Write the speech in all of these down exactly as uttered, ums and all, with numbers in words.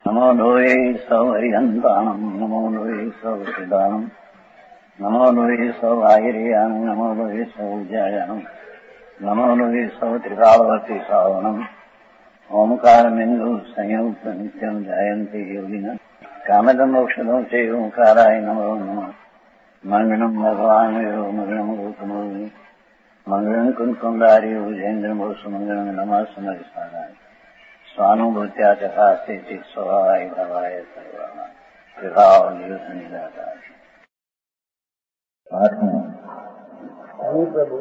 નમો લોહે સૌ હરિહંતાણમ નમો લોહે સૌ સિદાનમ નમો લોહે સૌ આયર્યાણમ નમો લોહે સૌ જયાણમ નમો લોહે સૌ ત્રિકાળવર્તી શ્રાવણમ ઓમકારમિંદુ સંયુક્ત નિત્યમ જાયંતિ યોગિન કામદમોક્ષદો છે ઓંકારાય નમો નમઃ મંગળમ ભગવાન યો મંગળમ ગૌતમોની મંગળમ કુંકુંડારી ભુજેન્દ્ર સુમંગળમ નમઃ સમરિસારાય સ્વાનુભૂત્યા ચકાસ્તે સ્વભાવાય ભવાય સર્વાના વિભાવ નિયુદ્ધ નિરાકાર. આઠમું પ્રભુ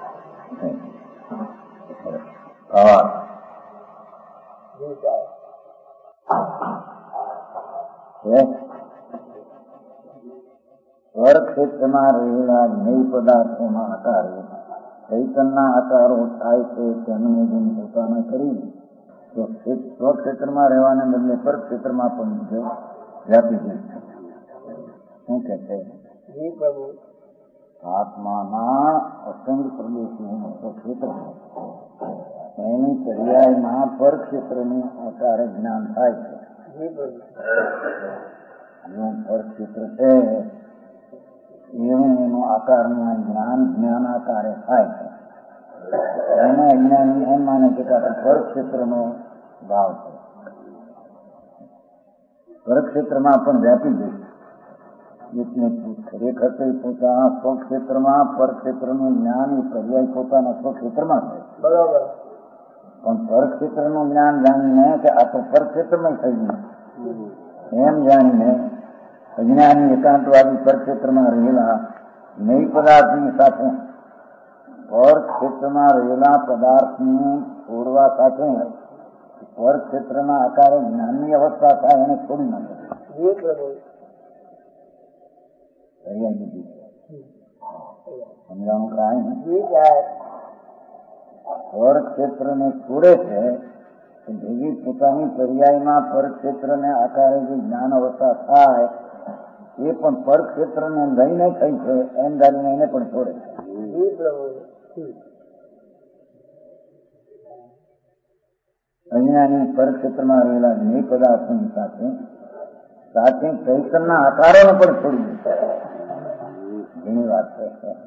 વર્ગક્ષેત્રમાં રહેલા નૈ પદાર્થોના આકારો ચૈતનના આકારો થાય છે તેનું ગુણ પોતાના કરી સ્વક્ષેત્રમાં રહેવાને બદલે પરક્ષેત્રમાં પણ વ્યાપી જાય છે. શું કે છે? આત્માના અસંગ પ્રદેશોનું સ્વક્ષેત્ર એની પર્યાયમાં પરક્ષેત્રનું આકારે જ્ઞાન થાય છે. એનું પરક્ષેત્ર છે એવું એનું આકારનું જ્ઞાન જ્ઞાન આકારે થાય છે. એના અજ્ઞાની એમ માને છે કે આપણે પરક્ષેત્રનો ભાવ છે. પરક્ષેત્રમાં પણ વ્યાપી ગઈ એટલે ખરેખર તો પોતાના સ્વક્ષેત્રમાં પરક્ષેત્રનું જ્ઞાન એ પર્યાય પોતાના સ્વક્ષેત્રમાં છે. બરાબર. પણ પરક્ષેત્રનું જ્ઞાન જાણીને કે આ તો પરક્ષેત્રમાં થઈ ગયું એમ જાણીને અજ્ઞાની એકાંતવાદી પરક્ષેત્રમાં રહેલા નૈ પદાર્થની સાથે પરક્ષેત્રમાં રહેલા પદાર્થને છોડવા સાથે પરક્ષેત્રના આકારે જ્ઞાનની અવસ્થા થાય એને છોડી નાખે. સમજાણું કાંઈ પરક્ષેત્રને છોડે છે ભેગી પોતાની પર્યાયમાં પરક્ષેત્રને આકારે જે જ્ઞાન અવસ્થા થાય એ પણ પરક્ષેત્રને લઈને થઈ છે એમ ધારીને એને પણ છોડે છે. અજ્ઞાની પરક્ષેત્રમાં રહેલા નૈ પદાર્થોની સાથે સાથે ચૈતનના આકારોને પણ છોડી દે. ઘણી વાત છે.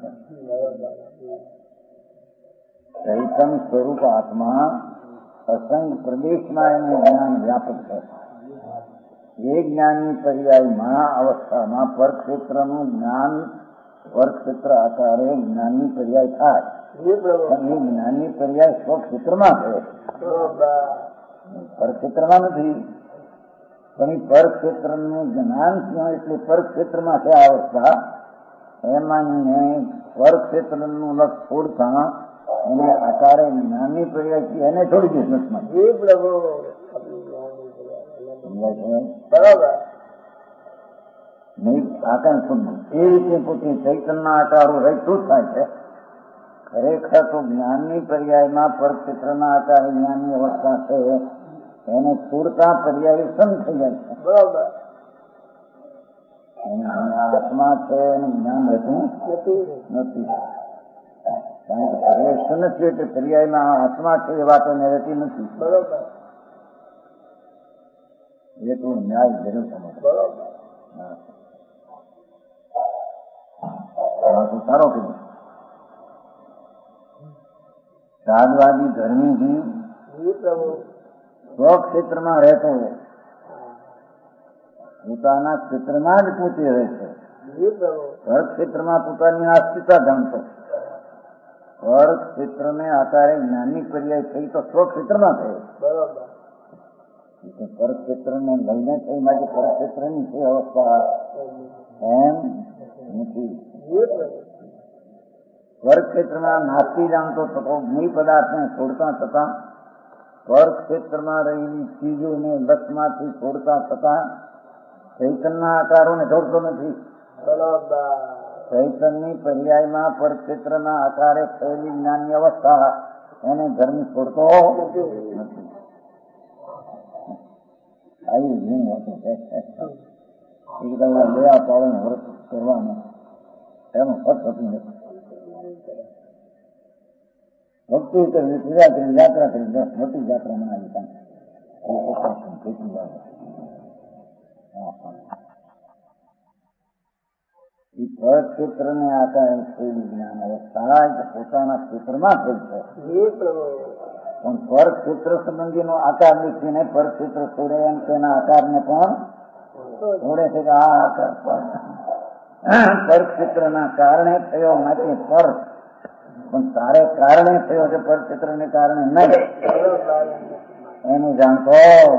ચૈતન સ્વરૂપ આત્મા અસંગ પ્રદેશમાં એનું જ્ઞાન વ્યાપક છે. એ જ્ઞાનની પર્યાયમાં અવસ્થામાં પરક્ષેત્રનું જ્ઞાન પરક્ષેત્ર આકારે જ્ઞાનની પર્યાય થાય. એ જ્ઞાનની પર્યાય સ્વક્ષેત્રમાં છે, પરક્ષેત્રમાં નથી. પણ એ પરક્ષેત્રનું જ્ઞાન ક્યાં એટલે પરક્ષેત્રમાં છે આ અવસ્થા એમાં પરક્ષેત્રનું લક્ષ છોડતા એને આકારે જ્ઞાનની પર્યાય એને છોડી દે સ્મૃતમાં. બરાબર. નહીં આકાર છોડવું એ રીતે પોતે ચૈતનના આકારો રહીતું થાય છે. ખરેખર તો જ્ઞાનની પર્યાયમાં પરક્ષેત્રના આકારે જ્ઞાનની અવસ્થા છે એને છોડતા પર્યાય સમ થઈ જાય છે. બરાબર. આત્મા છે એનું જ્ઞાન રહેતું નથી. કારણ કે પર્યાય નથી એટલે પર્યાયમાં આત્મા છે એ વાતો એને રહેતી નથી. બરોબર. એ તો ન્યાય જરૂર સમજ. બરોબર. સારો કર્યું. સાદવાદી ધર્મી જીવ સ્વક્ષેત્રમાં રહેતો પોતાના ક્ષેત્રમાં જ પોતે રહે છે. પરક્ષેત્રમાં પોતાની આસ્થિતા જાણતો. પરક્ષેત્રને આકારે જ્ઞાનની પર્યાય થઈ તો સ્વક્ષેત્રમાં થઈ. બરોબર. પરક્ષેત્રને લઈને થઈ માટે પરક્ષેત્રની છે અવસ્થા એમ નથી. પરક્ષેત્રમાં નાસ્તી જાણતો થતો નૈ પદાર્થને છોડતા થતા પરક્ષેત્રમાં રહેલી ચીજોને લક્ષમાંથી છોડતા થતા ચૈતનના આકારોને છોડતો નથી. ચૈતનની પર્યાયમાં પરક્ષેત્રના આકારે થયેલી જ્ઞાનની અવસ્થા એને ધર્મ છોડતો નથી. આવી ઘણી વાતો છે. એક તમે લેવા પાડે વ્રત કરવાનું એમાં ફટ થતું નથી. ભક્તિ કરવી, પૂજા કરવી, યાત્રા કરવી, બસ મોટી યાત્રા મનાવી. પર ક્ષેત્ર ને આકાર વિજ્ઞાન અવસ્થા પોતાના ક્ષેત્રમાં થઈ છે, પણ પર ક્ષેત્ર સંબંધી નો આકાર લીધીને પર ક્ષેત્ર છોડે એમ તેના આકાર ને પણ છોડે છે કે આ આકાર પર ક્ષેત્ર ના કારણે થયો માટે પર, પણ તારે કારણે થયો છે પર ક્ષેત્ર ને કારણે નહીં એનું જાણતો.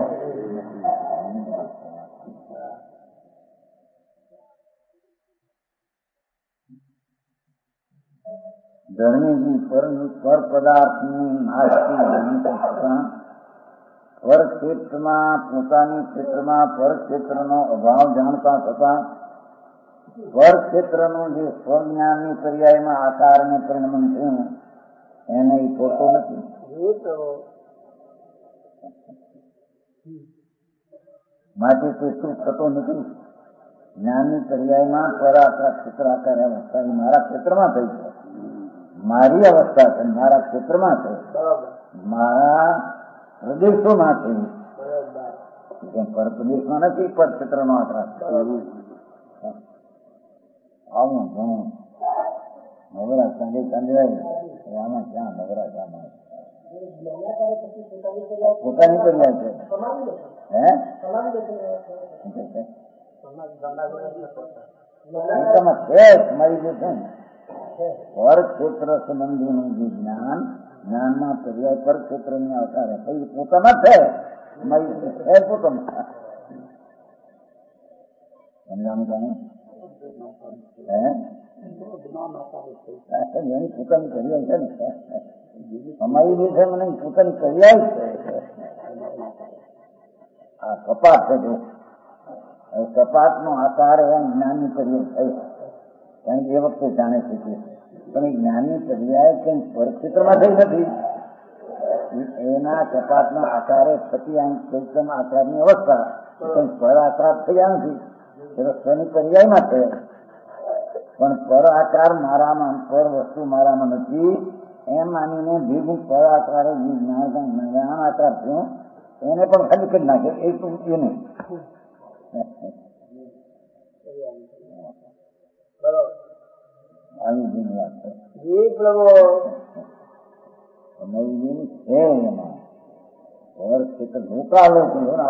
ધર્મીજી પર પદાર્થની નાશથી જાણીતા થતા પર ક્ષેત્રમાં પોતાની ક્ષેત્રમાં પર ક્ષેત્રનો અભાવ જાણતા થતા પર ક્ષેત્રનું જે સ્વજ્ઞાનની પર્યાયમાં આકારને પરિણમન થયું એને એ ખોટો નથી. માટે તે શું થતો નથી. જ્ઞાનની પર્યાયમાં પર આકાર ક્ષેત્ર આકાર અવસ્થા મારા ક્ષેત્રમાં થઈ છે, મારી અવસ્થા છે, મારા ક્ષેત્રમાં છે, મારા પ્રદેશોમાં છે, પર પ્રદેશમાં નથી પર ક્ષેત્રનો આકાર. આવું ઘણું નવરા સંજય સંજય આમાં ક્યાં નવરા ક્યાં પોતાની પર્યાય છે. હે મારી જે છે પર ક્ષેત્ર સંબંધીનું જે જ્ઞાન જ્ઞાનમાં પર્યાય પર ક્ષેત્ર ની આવતા રહે પોતામાં છે, મારી છે પોતામાં. સમજાનું કાને એની પોતાની પર્યાય છે ને અમારી જે છે મને પોતાની પર્યાય છે. આ કપાત છે જો કપાત નો આકાર એમ જ્ઞાનની પર્યાય થઈ, કારણ કે એ વખતે જાણે છે કે પણ એ જ્ઞાનની પર્યાય કઈ પરક્ષેત્રમાં થઈ નથી. એના કપાતના આકારે થતી ચૈતન્ય આકારની અવસ્થા કઈ પર આકાર થયા નથી, સ્વની પર્યાયમાં છે. પણ પર આકાર મારામાં પર વસ્તુ મારામાં નથી એમ માનીને ભેગું પર આકારે જે જ્ઞાન આકાર થયો એને પણ ખાલી કરી નાખે એ તો એને આવી જેની વાત છે. લોકાલોક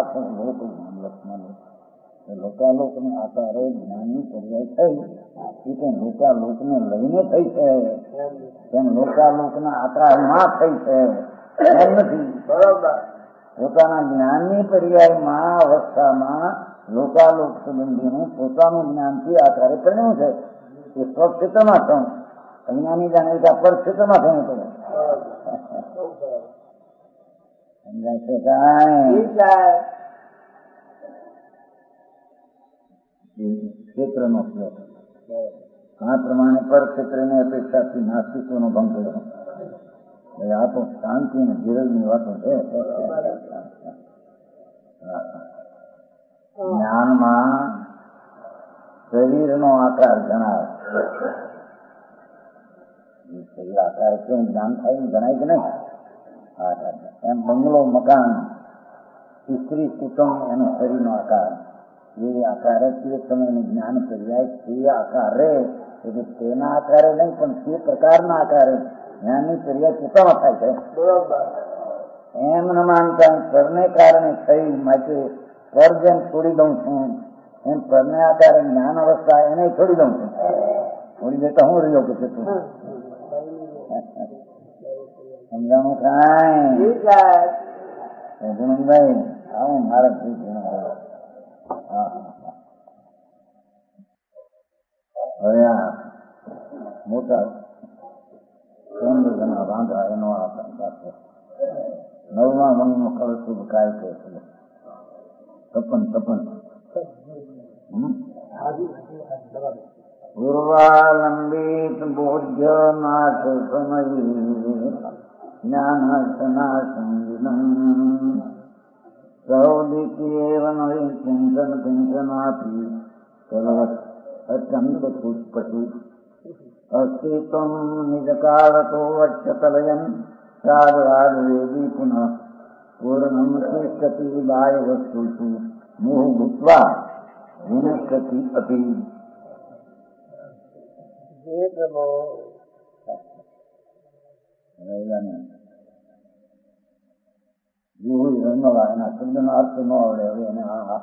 લોકાલોક ને આકારે જ્ઞાનની પર્યાય થઈ એ કઈ લોકાલોક ને લઈને થઈ છે, તેમ લોકાલોક ના આકારમાં થઈ છે એમ નથી. બરોબર. પોતાના જ્ઞાનની પર્યાયમાં અવસ્થામાં લોકાલોક સંબંધીનું પોતાનું જ્ઞાનથી આકારે પરિણ્યું છે. એ સ્વક્ષેત્રમાં થયું, અજ્ઞાની જાણીતા પર ક્ષેત્રમાં થયું હતું. સમજાય છે કાંઈ ક્ષેત્રનો શ્લોક આ પ્રમાણે પર ક્ષેત્રની અપેક્ષાથી નાસ્તિકોનો ભંગ કર્યો. આ તો શાંતિ અને ધીરજની વાતો છે. જ્ઞાનમાં શરીરનો આકાર જણાવે, શરીર આકાર કેમ જ્ઞાન થાય જણાય કે નહીં? એમ બંગલો મકાન સ્ત્રી કુટુંબ એનો શરીરનો આકાર એ આકારે તે સમયનું જ્ઞાન પર્યાય તે આકારે એટલે તેના આકારે નહીં પણ તે પ્રકારના આકારે જ્ઞાનની પર્યાય પોતામાં થાય છે. એમ ન માનતા પરને કારણે થઈ માટે પર જેમ છોડી દઉં છું એમ પરને આકારે જ્ઞાન અવસ્થા એને છોડી દઉં છું. છોડી દેતા હું રહ્યો કે છે તું સમજાણું કાંઈ ભાઈ આવું મારા હવે આ મોટા કેન્દ્ર જના બાંધા એનો આ નવમા મનનો કળ શુભ કાય છે તપન તપન પૂર્વાલંબિત બોધ્ય નાથ સમયી જ્ઞાનાસના સંવિદમ સૌદિત્યેવન ચિંતન ચિંતનાપી કલવત અત્યંત પુષ્પતિ અસ્તિત્વમ નિજકાલતો વચ્ચતલયન સાદરાદ વેદી પુનઃ પૂર્ણમ તિષ્ઠતિ બાહ્ય વસ્તુષુ મોહ ભૂત્વા વિનશ્યતિ અતિ. એના શબ્દનો અર્થ ન આવડે હવે એને હા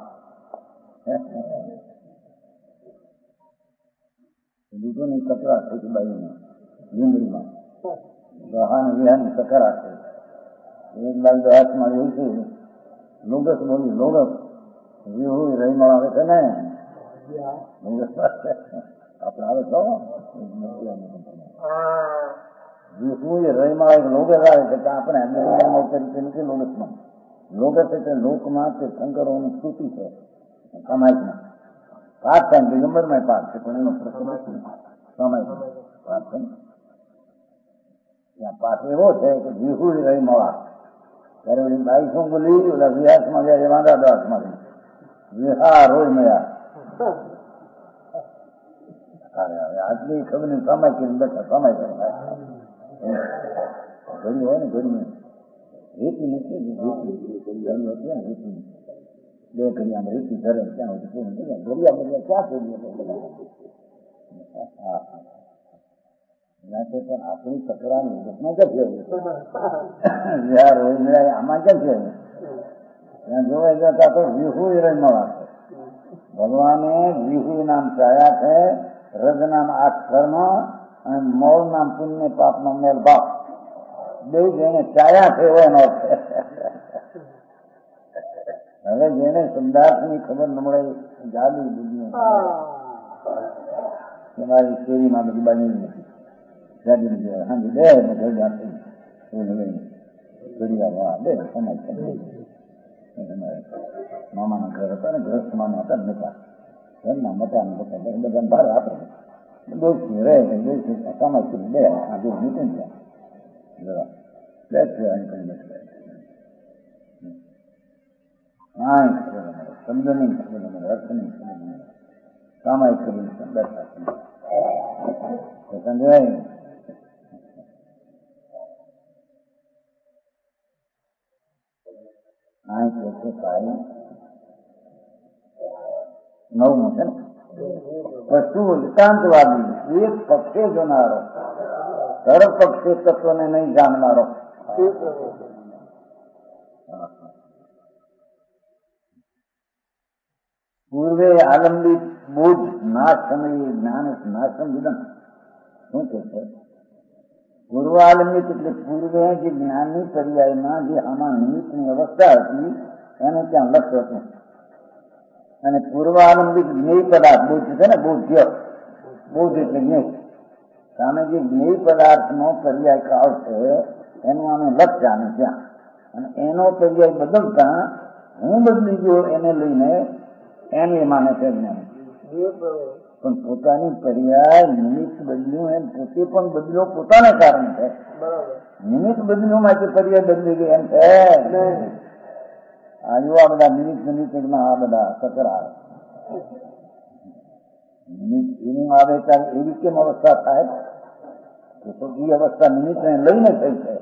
બીજું ની કકડાટ થઈ બાઈને લીંબડીમાં દહાને વિહાની સકરાટ થઈ. એક બાજુ હાથમાં એવું છે લોગસ બોલી લોગસ વિહુ રહીમાં આવે છે ને લોગસ આપણે આવે છો વિહુ એ રહીમાં એક લોગસ આવે છે આપણે તરીકે નથી લોગસમાં. લોગસ એટલે લોકમાં તે શંકરોની સ્તુતિ છે સમાજમાં પાઠ થાય દિગંબરમાં પાઠ છે પણ એનો પ્રશ્ન નથી સમાજ પાઠ છે ત્યાં પાઠ એવો છે કે વિહુ રહી મળા ત્યારે ઓલી બાઈ શું બોલી ઓલા વિહાસમાં જયારે વાંધા દાસમાં વિહાર હોય મળ્યા આટલી ખબર નહીં સમય કરીને બેઠા સમય કરતા ઘડી હોય ને ઘડી રેતી નથી રેતી બે ઘડિયા રેતી ધરે ત્યાં ઘડિયા બધા ક્યાં થઈ ગયા પણ આપણી તકરાની ઘટના ક્યાં હોય મળ્યા આમાં ક્યાં છે ત્યાં જોવા જતા તો વિહુ રહીમાં વાત છે. ભગવાને વિહુ નામ ચાયા છે, રજ નામ આઠ કર્મ અને મોલ નામ પુણ્ય પાપ નો મેલ બાપ બે જેને ચાયા છે એનો હવે જેને શબ્દાર્થ ની ખબર ન મળે જાદુ બુદ્ધિ તમારી શેરીમાં બધી બની નથી જાદુ હા બે ને ઘર જાતી ઘડિયા બે સમજ મામાના ઘર હતા ને ગ્રસ્ત મામા હતા નતા ઘરના મતા નતા બધા બહાર આપે દોસ્તી રહે દોસ્તી સમજ બે આ જો નીકળી ગયા શબ્દ નહીં ખબર અર્થ નહીં ખબર સામાયિક ખબર બેઠા સમજાય. આ કે છે કાય નવમું છે ને વસ્તુ એકાંતવાદી એક પક્ષે જોનારો સર્વ પક્ષે તત્વને નહીં જાણનારો પૂર્વે આલંબિત બોધ નાશ સમયે જ્ઞાન નાશમ વિદમ શું કે છે પૂર્વ આલંબિત એટલે પૂર્વે જે જ્ઞાનની પર્યાયમાં જે આમાં નિમિત્તની અવસ્થા હતી એનું ત્યાં લક્ષ્ય હતું અને પૂર્વ આલંબિત જ્ઞેય પદાર્થ બોધ છે ને બોધ્ય બોધ એટલે જ્ઞેય સામે જે જ્ઞેય પદાર્થનો પર્યાય કાળ છે એનું આનું લક્ષ્ય આનું ત્યાં અને એનો પર્યાય બદલતા હું બદલી ગયો એને લઈને એમ એ માને છે જ્ઞાન પણ પોતાની પર્યાય નિમિત્ત બદલ્યું એમ પોતે પણ બદલ્યો પોતાના કારણે છે. નિમિત્ત બદલ્યું માટે પર્યાય બદલી ગઈ એમ છે આ યુવા બધા નિમિત્ત નિમિત્તમાં આ બધા સકરા નિમિત્ત એનું આવે ત્યારે એવી કેમ અવસ્થા થાય તો એ અવસ્થા નિમિત્તને લઈને થઈ છે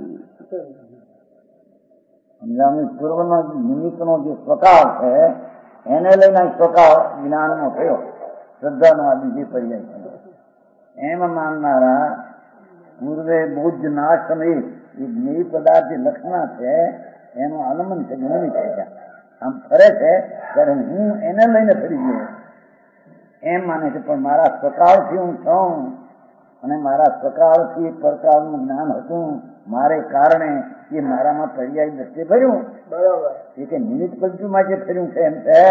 સમજાવી પૂર્વનો નિમિત્તનો જે સ્વભાવ છે એને લઈને સ્વભાવ જ્ઞાનનો થયો શ્રદ્ધાનો આ બીજી પર્યાય છે. એમ માનનારા પૂર્વે બુદ્ધ ના સમય એ જ્ઞેય પદાર્થ જે લક્ષણા છે એનું આલમન છે નિમિત્ત છે આમ ફરે છે ત્યારે હું એને લઈને ફરી ગયો એમ માને છે પણ મારા સ્વભાવથી હું છું અને મારા સ્વભાવથી એક પ્રકારનું જ્ઞાન હતું મારે કારણે એ મારામાં પર્યાય દ્રષ્ટિ ફર્યું બરોબર એ કે નિમિત્ત પંચુ માટે ફર્યું છે એમ છે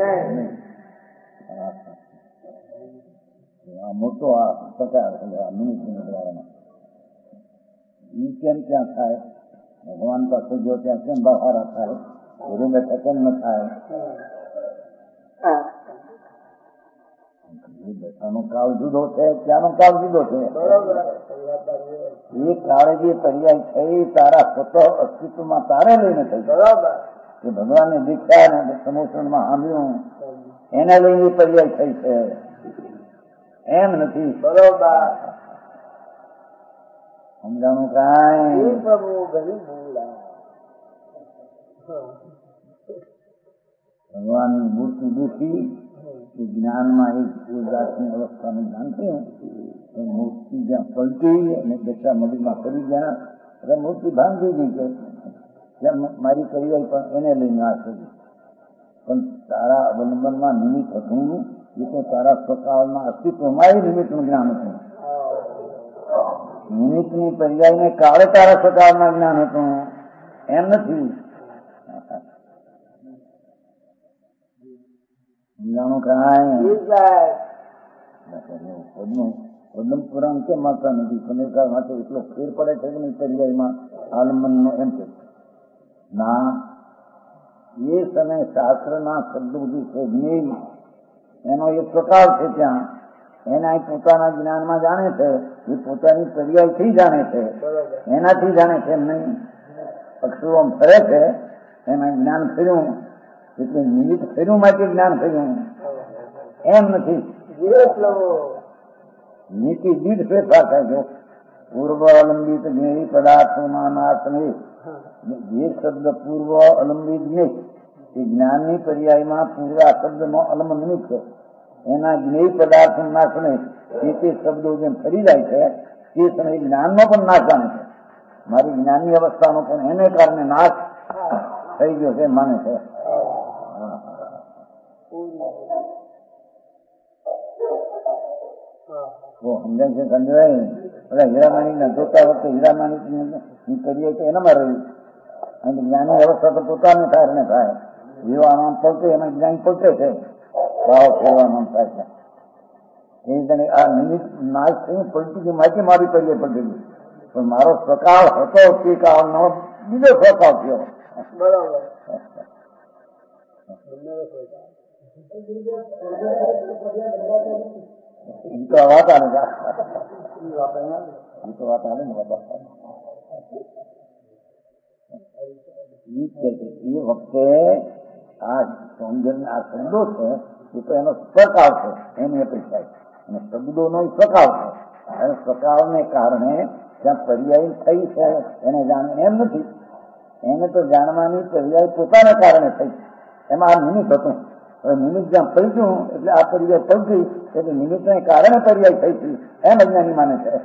મોટો આ પ્રકાર નિમિત્ત દ્વારામાં એ કેમ ક્યાં થાય ભગવાન પાસે જો ત્યાં કેમ બહારા થાય ગુરુ બેઠા કેમ ન થાય બેઠાનો કાળ જુદો છે ત્યાંનો કાળ જુદો છે એ કાળે જે પર્યાય થઈ તારા સ્વતઃ અસ્તિત્વમાં તારે લઈને થઈ બરાબર એ ભગવાનની દીક્ષા ને સમોષણમાં સાંભળ્યું એને લઈને પર્યાય થઈ છે એમ નથી બરોબર સમજાણું કાંઈ ભગવાનની મૂર્તિ દેખી કે જ્ઞાનમાં એક જાતની અવસ્થાને જાણતી તો મૂર્તિ જ્યાં પલટી અને દશા મગજમાં કરી ગયા એટલે મૂર્તિ ભાંગી ગઈ કે જ્યાં મારી કરી પણ એને લઈને આ થયું. પણ તારા અવલંબનમાં નિમિત્ત હતું એ તો તારા સ્વકાળમાં અસ્તિત્વમાં નિમિત્તનું જ્ઞાન હતું. નિમિત્તની પર્યાયને કાળે તારા સ્વકાળમાં જ્ઞાન હતું એમ નથી. સમજાણું કાંઈ પદ્મ પુરાણ કેમ માનતા નથી? સમયકાર માટે એટલો ફેર પડે છે કે નહીં પર્યાયમાં આલમનનો એમ છે ના. એ સમય શાસ્ત્રના શબ્દો જે છે જ્ઞેય એનો એક પ્રકાર છે. ત્યાં એના પોતાના જ્ઞાનમાં જાણે છે એ પોતાની પર્યાયથી જાણે છે એનાથી જાણે છે એમ નહીં. અક્ષરો ફરે છે એમાં જ્ઞાન થયું એટલે નિમિત્ત થયું માટે જ્ઞાન થયું એમ નથી. નીતિ દીઠ ફેરફાર થાય છે. પૂર્વ અલંબિત જ્ઞેય પદાર્થોમાં જે શબ્દ પૂર્વ અલંબિત જ્ઞેય એ જ્ઞાનની પર્યાયમાં પૂર્વ આ શબ્દનો અલમ નિમિત્ત છે. એના જ્ઞેય પદાર્થ નાશ નહીં એ તે શબ્દો જેમ ફરી જાય છે તે સમયે જ્ઞાનનો પણ નાશ જાણે છે. મારી જ્ઞાનની અવસ્થાનો પણ એને કારણે નાશ થઈ ગયો છે માને છે. સમજાય છે સમજાય. બધા હીરામાણી ના જોતા વખતે હીરામાણી કરીએ તો એનામાં રહ્યું અને જ્ઞાનની અવસ્થા તો પોતાને થાય ને થાય. જીવાનામ પલટે એમાં જ્ઞાન પલટે છે ભાવ ફેરવાનું થાય છે. એ જણે આ નિમિત્ત નાશ થયું પલટી ગયું માહિતી મારી પડીએ પલટી ગયું પણ મારો સ્વકાળ હતો તે કાળનો બીજો સ્વકાળ થયો. બરાબર. તો વાત આવે તો વાત આવે ને બાબા એ વખતે આ સૌંદર્ય આ શબ્દો છે એ તો એનો સ્વકાળ છે એની અપેક્ષા અને શબ્દોનો સ્વકાળ છે. અને સ્વકાળને કારણે જ્યાં પર્યાય થઈ છે એને જાણે એમ નથી. એને તો જાણવાની પર્યાય પોતાના કારણે થઈ એમાં આ નિમિત્ત હતું. હવે નિમિત્ત જ્યાં પલટ્યું એટલે આ પર્યાય પલટી એટલે નિમિત્તને કારણે પર્યાય થઈ હતી એમ અજ્ઞાની માને છે.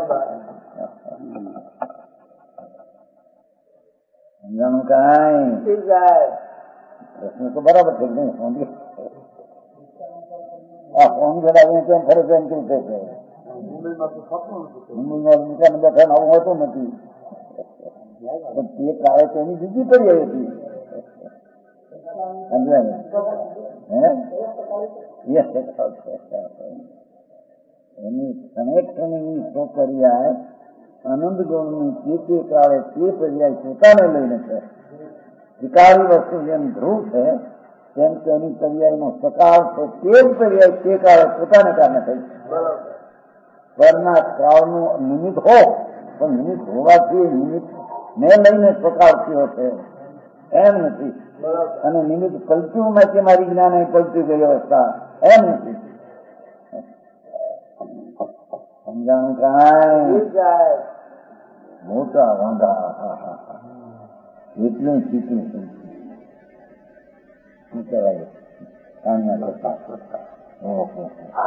સમજાણું કાંઈ? પ્રશ્ન તો બરાબર છે નહીં. આ ફોન ઘડાવીને કેમ ફરે છે એમ કેમ છે મુંબઈમાં બેઠા આવું હોતું નથી. તે કાળે તો એની બીજી પર્યાય હતી. સમજાય એની સંરક્ષણની સોપર્યાય આનંદ ગૌણની તે તે કાળે તે પર્યાય પોતાને લઈને છે. વિકારી વસ્તુ જેમ ધ્રુવ છે તેમ તેની પર્યાયનો સકાળ છે તે જ પર્યાય તે કાળે પોતાને કારણે થઈ છે. પરના કાળનું નિમિત્ત હો પણ નિમિત્ત હોવાથી નિમિત્ત ને લઈને સકાળ થયો છે એમ નથી. અને નિમિત્ત પલટ્યું મેં કે મારી જ્ઞાન પલટી ગઈ અવસ્થા એમ નથી. સમજાણું કાંઈ? મોટા વાંધા એટલું શીખ્યું શું કરાય કામના કરતા. ઓહો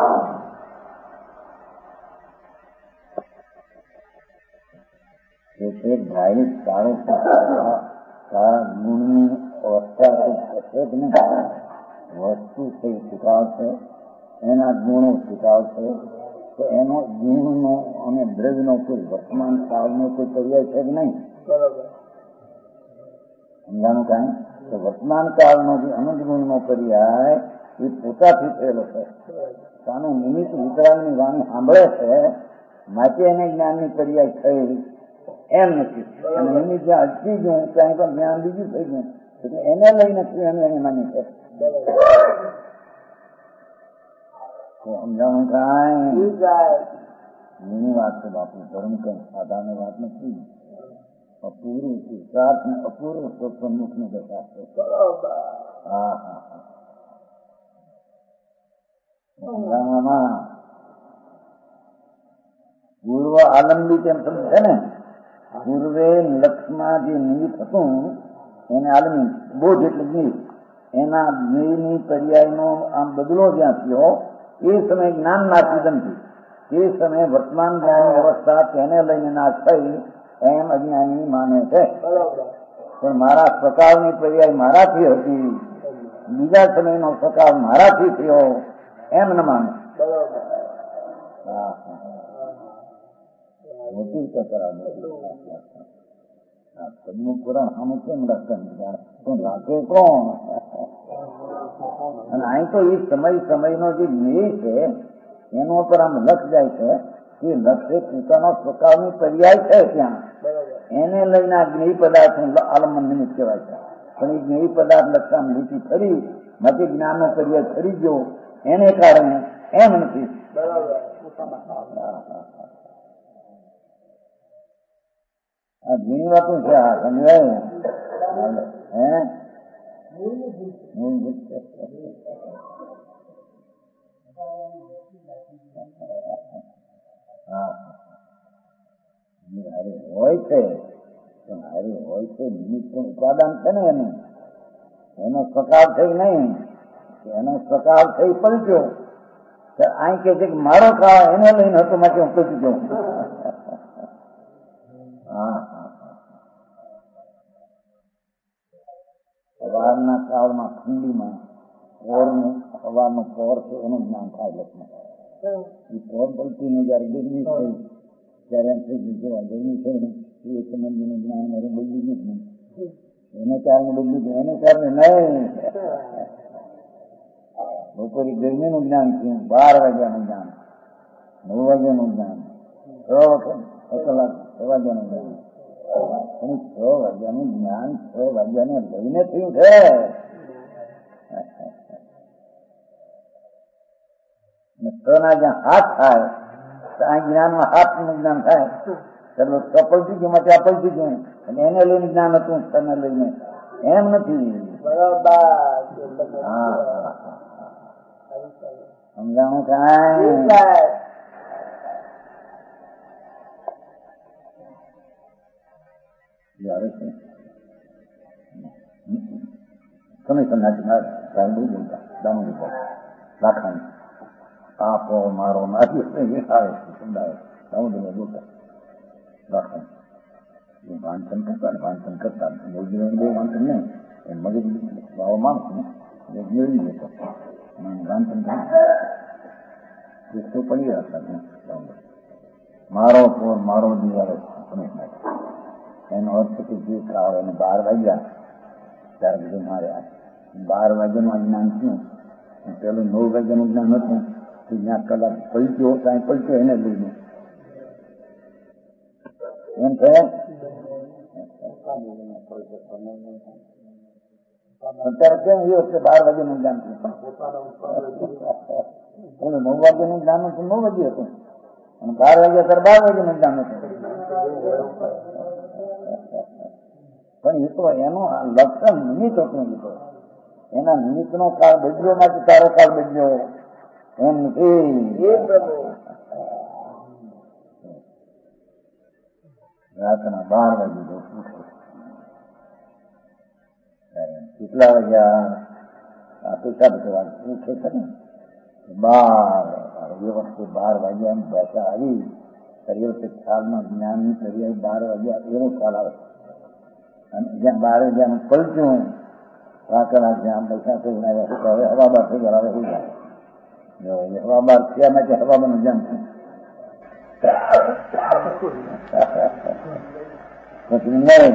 એટલે ભાઈ સારું સારા ગુણની અવસ્થા થશે જ નહીં. વસ્તુ છે સ્વીકારશે એના ગુણો સ્વીકારશે તો એનો ગુણનો અને દ્રવ્યનો કોઈ વર્તમાન કાળનો કોઈ પર્યાય છે જ નહીં. સમજાણું કાંઈ? તો વર્તમાન કાળનો જે અનંત ગુણનો પર્યાય એ પોતાથી થયેલો છે. સામે નિમિત્ત વિતરાગની વાણી સાંભળે છે માટે એને જ્ઞાનની પર્યાય થઈ એમ નથી. અને નિમિત્ત જ્યાં અટકી ગયું ત્યાં પણ જ્ઞાન બીજું થઈ ગયું એટલે એને લઈને એને એને માની છે. સમજાણું કાંઈ? એની વાત છે બાપુ. ધર્મ કઈ સાધારણ વાત નથી. અપૂર્વ પુરુષાર્થ ને અપૂર્વ સ્વપ્રમુખ નું દશા છે. હા હા હા સમજાવવામાં પૂર્વ આલંબિત એમ સમજ છે ને. પૂર્વે લક્ષમાં જે નિમિત્ત હતું એને આલમી બોધ એટલે જ્ઞેય, એના જ્ઞેયની પર્યાયનો આમ બદલો જ્યાં થયો એ સમયે જ્ઞાનના સિદ્ધનથી એ સમયે વર્તમાન જ્ઞાનની અવસ્થા તેને લઈને નાશ થઈ એમ અજ્ઞાની માને છે. પણ મારા સ્વકાળની પર્યાય મારાથી હતી, બીજા સમયનો સ્વકાળ મારાથી થયો એમ ન માને. મોટી કકરા પદનું પુરાણ આમ કેમ રાખતા પણ રાખે કોણ? અને અહીં તો એ સમય સમયનો જે જ્ઞેય છે એનો પર આમ લક્ષ જાય છે કે લક્ષ એ પોતાનો સ્વકાળની પર્યાય છે ત્યાં એને લઈને આ જ્ઞેય પદાર્થ આલમન નિમિત્ત કહેવાય છે. પણ એ જ્ઞેય પદાર્થ લક્ષામ લીટી ખરી માટે જ્ઞાનનો પર્યાય ખરી ગયો એને કારણે એમ નથી. આ ઘણી વાતો છે. આ સમજાય હે હોય છે પણ હારી હોય છે નિમિત્ત ઉપાદાન છે ને એનું એનો સકાર થઈ નહીં, એનો સકાર થઈ પલટ્યો. અહીં કે છે કે મારો કાળ એને લઈને હતો માટે હું પલટી જાઉં. હા સવારના કાળમાં ઠંડીમાં પોરનું હવાનું પોર છે એનું જ્ઞાન થાય લક્ષમાં. એ પોર પલટીને જયારે ગરમી થઈ ત્યારે એમ થઈ ગયું ગરમી થઈ ને એ સંબંધીનું જ્ઞાન મારું બદલી ગયું એને કારણે બદલી ગયું એને કારણે નહીં. બપોરે ગરમીનું જ્ઞાન થયું, બાર વાગ્યાનું જ્ઞાન, નવ વાગ્યાનું જ્ઞાન, છ વખત કલાક છ વાગ્યાનું જ્ઞાન. અને છ વાગ્યાનું જ્ઞાન છ વાગ્યાને લઈને થયું છે. છ ના જ્યાં હાથ થાય તો આ જ્ઞાનમાં હાથ નું જ્ઞાન થાય. ચલો પલટી ગયું માટે આ પલટી ગયું અને એને લઈને જ્ઞાન હતું તને લઈને એમ નથી. બરાબર. હા સમજાણું કાંઈ? કમિશન રાખવાનું આપો મારો નાખી આવે સમજાવે દામોદર બોલતા રાખવાનું વાંચન કરતા ને વાંચન કરતા બહુ વાંચન નહીં મગજ આવો માણસ ને મેળવી જતો વાંચન પુસ્તો પડી રાખતા મારો પોર મારો દિવાળો એનો અર્થ કે જે કાળ એને બાર વાગ્યા ત્યારે બધું મારે બાર વાગ્યાનું અજ્ઞાન થયું. પેલું નવ વાગ્યાનું જ્ઞાન હતું જ્યાં કલાક પલટ્યો કાંઈ પલટ્યો એને લઈને એમ છે. અત્યારે કેમ એ વખતે બાર વાગ્યાનું જ્ઞાન થયું. નવ વાગ્યાનું જ્ઞાન હતું નવ વાગ્યે હતું અને બાર વાગ્યા ત્યારે બાર વાગ્યાનું જ્ઞાન હતું. પણ એ તો એનું લક્ષણ નિમિત્ત હતું. એ તો એના નિમિત્ત નો કાળ બદલ્યો માટે તારો કાળ બદલ્યો એમ નથી. રાતના બાર વાગે કેટલા વાગ્યા આ પેશાબ કરવા ઉઠે છે ને બાર એ વખતે બાર વાગ્યા એમ ભાષા આવી એ વખતે ખ્યાલમાં જ્ઞાનની પર્યાય બાર વાગ્યા એનો ખ્યાલ આવે. અને જ્યાં બાર વાગ્યાનું પલટ્યું આ કલાક જ્યાં પૈસા થઈને આવ્યા હવે હવા બાર થઈ ગયા હવે થઈ જાય હવા બાર થયા માટે હવાબારનું જ્ઞાન થયું. પછી નહીં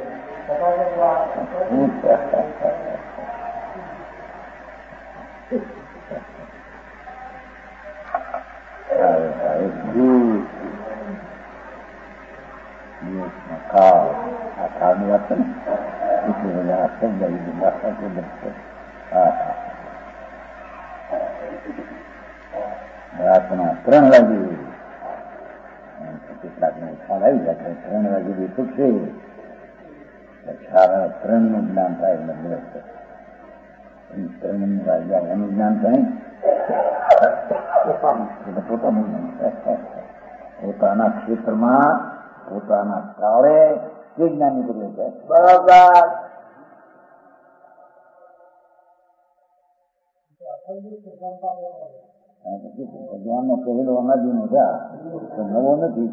આ ખાવાની વાત છે ને એટલી બધા સમજાવી રાતના ત્રણ વાગે કેટલાક ને ખ્યાલ આવી જાય ત્રણ વાગે બી પૂછશે ત્રણ નું જ્ઞાન થાય એટલે દિવસ ત્રણ વાગ્યા એનું જ્ઞાન થાય પોતાનું પોતાના ક્ષેત્રમાં પોતાના કાળે તે જ્ઞાની કરીએ છે. બરાબર. ભગવાન નો કહેલો અનાજી નો છે તો નવો નથી.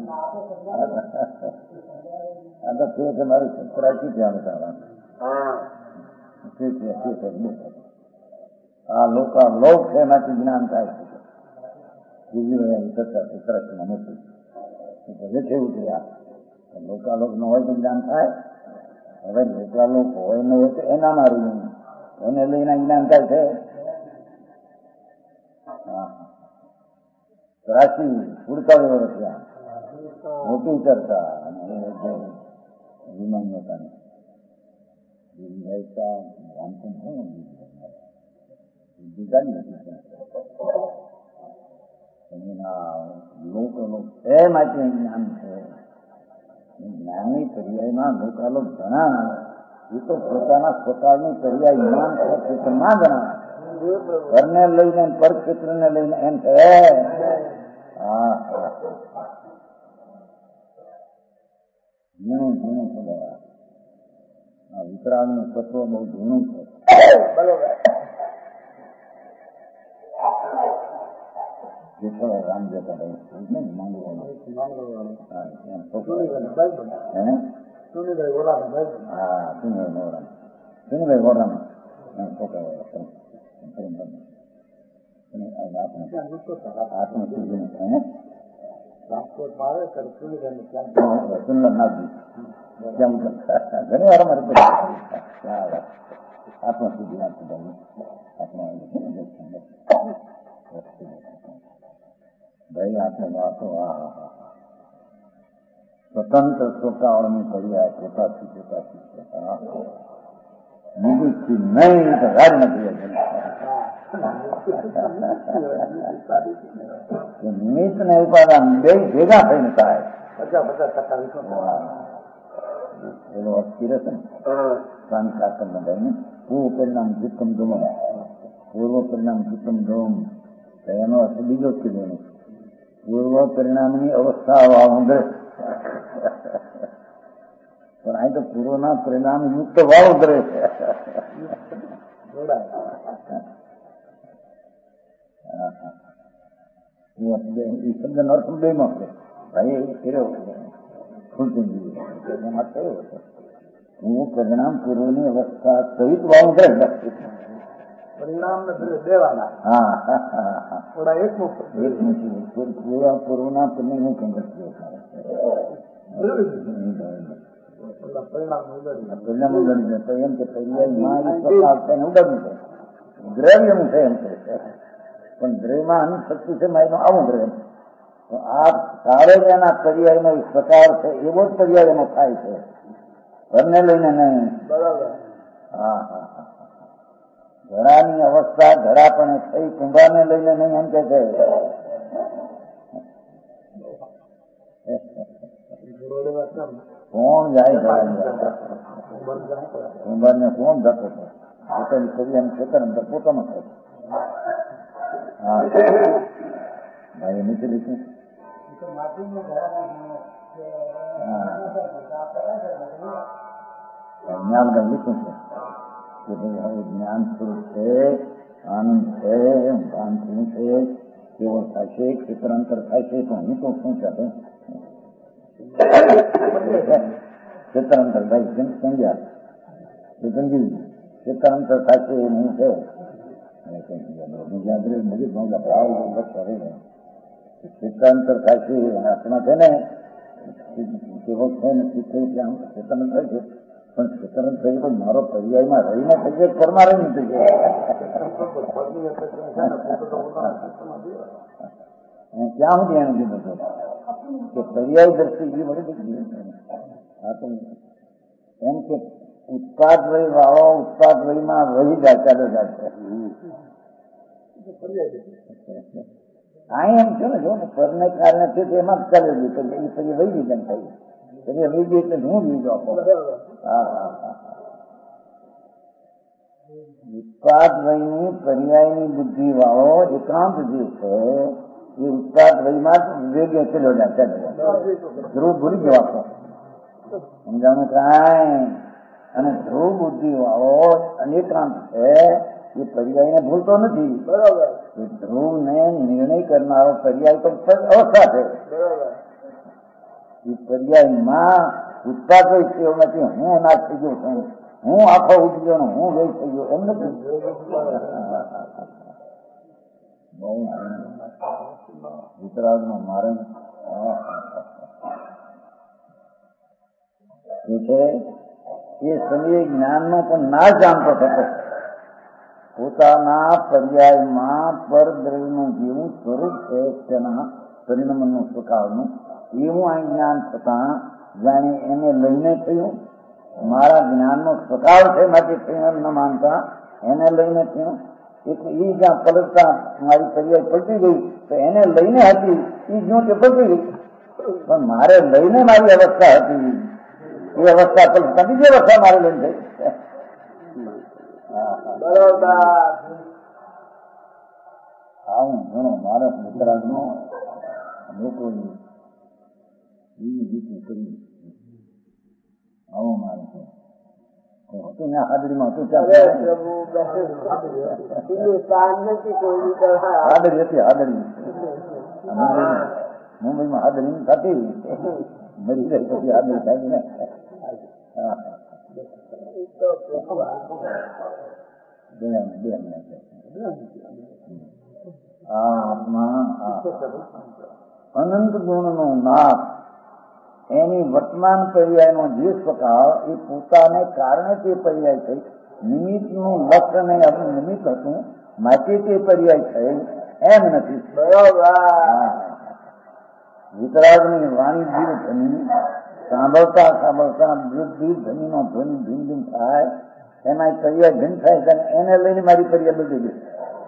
આ તો છે કે મારી સંતરાશી ધ્યાન કરવાનું. આ લોકો લોક છે એમાંથી જ્ઞાન થાય છે. બીજી સંતરાશીમાં નથી. ભલે છે એવું છે. આ લોકાલોક ન હોય તો જ્ઞાન થાય. હવે લોકાલોક હોય ન હોય તો એના મારું એને લઈને જ્ઞાન થાય છે. રાશિ સુડતાલીસ વર્ષ ત્યાં મોટી ચર્ચા વિમાન લોકોનું એ માટે જ્ઞાન છે. જ્ઞાનની પર્યાયમાં લોકાલોક ઘણા એ તો પોતાના સ્વકાળની પર્યાય જ્ઞાન ક્ષેત્રમાં ઘણા ઘરને લઈને પરક્ષેત્ર ને લઈને એમ છે. હા ઘણું ઘણું છે. આ વિતરાગ નું તત્વ બહુ ઘણું છે. રામ જતા હા સુનિભાઈ સુનિભાઈ વોરામ ઘણી વાર અમારે આત્મસિદ્ધિ ભાઈ આપણે વાતો આ સ્વતંત્ર સ્વકાળની પર્યાય પોતાથી પોતાથી નિવૃત્તિ નહીં તો રાજ નથી. નિમિત્ત ને ઉપાદાન બે ભેગા થઈને થાય. પચાસ પચાસ ટકા એનો અસ્થિર છે ને સ્વામ શાસન બધાને પૂર્વ પરિણામ જીતમ ધૂમ પૂર્વ પરિણામ જીતમ ધૂમ એનો અર્થ બીજો જ કીધો. પૂર્વ પરિણામની અવસ્થા વાળું પણ અહીં તો પૂર્વના પરિણામ યુક્ત વાળું કરે છે. એ શબ્દ અર્થ બે માં છે. ભાઈ એ કર્યો એમાં કયો હતો પૂર્વ પરિણામ પૂર્વની અવસ્થા સહિત વાળું કરે. પરિણામ દેવાના હા થોડા એક પૂરા પૂર્વના પરિણામ કેન્દ્ર પરિણામ ઉડાડી દે તો એમ કે પર્યાયમાં ઉડાડવું છે. દ્રવ્યનું છે એમ કે પણ દ્રવ્યમાં અનુશક્તિ છે એનો આવું દ્રવ્ય તો આ સારો એના પર્યાયનો એક પ્રકાર છે એવો જ પર્યાય એનો થાય છે. ઘરને લઈને નહીં. બરાબર. હા હા હા ઘડાની અવસ્થા ઘડાપણે થઈ કુંભારને લઈને નહીં એમ કે છે. કોણ જાય કુંભાર ને કોણ જતો હતો પોતાની કવિ ખેતર અંદર પોતાનો થાય. હા ભાઈ નીચે લીધું જ્ઞાન લીધું છે કે ભાઈ હવે જ્ઞાન સ્વરૂપ છે, આનંદ છે, ભાન શું છે, કેવો થશે, ક્ષેત્રાંતર થશે તો હું તો શું છે ક્ષેત્રાંતર ભાઈ જેમ સમજ્યા સમજી ક્ષેત્રાંતર થશે એ નહીં છે. ક્ષેત્રાંતર થશે આત્મા છે ને કેવો છે ને ક્ષેત્રાંતર છે પણ ક્ષેત્રાંતર થઈ પણ મારો પર્યાયમાં રહીને થઈ જાય ઘરમાં રહીને થઈ જાય. ક્યાં સુધી એને કીધું છે કે પર્યાય દ્રષ્ટિ એ બધી હા તો એમ કે ઉત્પાદ વય વાળો ઉત્પાદ વયમાં વહી જાય ચાલે જાય. આ એમ છે ને જો ને પરને કારણે છે તો એમાં જ ચાલે ગયું એ પછી વહી ગઈ જેમ થઈ પછી વહી ગઈ એટલે હું બીજો આપો. હા હા હા ઉત્પાદ વયની પર્યાયની બુદ્ધિ વાળો એકાંત જે છે એ ઉત્પાદ વયમાં જ વિવેક ચલ્યો જાય ચાલે ધ્રુવ ભૂલી ગયો આપો સમજાણું કાંઈ. અને ધ્રુવ બુદ્ધિ વાળો અનેકાંત છે એ પર્યાયને ભૂલતો નથી. બરોબર. ધ્રુવને નિર્ણય કરનારો પર્યાય તો અવસ્થા છે. બરોબર. એ પર્યાયમાં ઉત્પાદક નથી. હું નાશ થઈ ગયો છું, હું આખો ઉઠી ગયો, હું વેચ થઈ ગયો, એમ નથી. બહુ વિતરાગ નો મારણ એ સમયે જ્ઞાનનો પણ ના જાણતો થતો. પોતાના પર્યાયમાં પરદ્રવ્યનું જેવું સ્વરૂપ છે તેના પરિણમનનું સ્વકાળનું એવું આ જ્ઞાન થતા જાણે એને લઈને થયું. મારા જ્ઞાનનો સ્વકાળ છે માટે થયું એમ ન માનતા એને લઈને થયું. એટલે એ જ્યાં પલટતા મારી પર્યાય પલટી ગઈ તો એને લઈને હતી એ જ્યાં તે પલટી ગઈ, પણ મારે લઈને મારી અવસ્થા હતી એ અવસ્થા પલટતા બીજી અવસ્થા મારે લઈને થઈ. બરોબર. આવું ઘણો માણસ વિતરાગ નો લોકોની એવી રીતે કરી આવો મારે હતું ને હાજરીમાં હતું હાજરી હતી. હાજરી મુંબઈમાં હાજરી થતી મરી ગઈ પછી હાજરી થાય ને. અનંત ગુણ નો નાથ એની વર્તમાન પર્યાયનો જે સ્વભાવ એ પોતાને કારણે તે પર્યાય થઈ. નિમિત્તનું લક્ષ્ય ને આપણું નિમિત્ત હતું માટે તે પર્યાય થઈ એમ નથી. બરોબર. વિતરાગની વાણી જીવ ધની સાંભળતા સાંભળતા વૃદ્ધિ ધનીનો ધ્વનિ ભીન ભીન થાય એમાં પર્યાય ભીન થાય એને લઈને મારી પર્યાય બદલી ગઈ.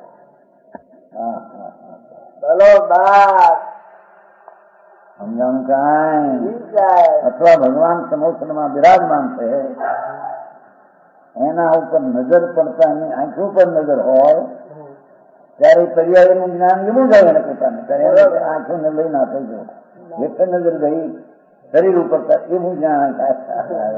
સમજાણું કાંઈ? અથવા ભગવાન સમોસરમાં બિરાજમાન છે એના ઉપર નજર પડતા એની આંખો પર નજર હોય ત્યારે પર્યાયનું જ્ઞાન એવું જાય એને પોતાને ત્યારે આંખોને લઈ ના થઈ ગયો. એક નજર ગઈ શરીર ઉપર એવું જ્ઞાન થાય.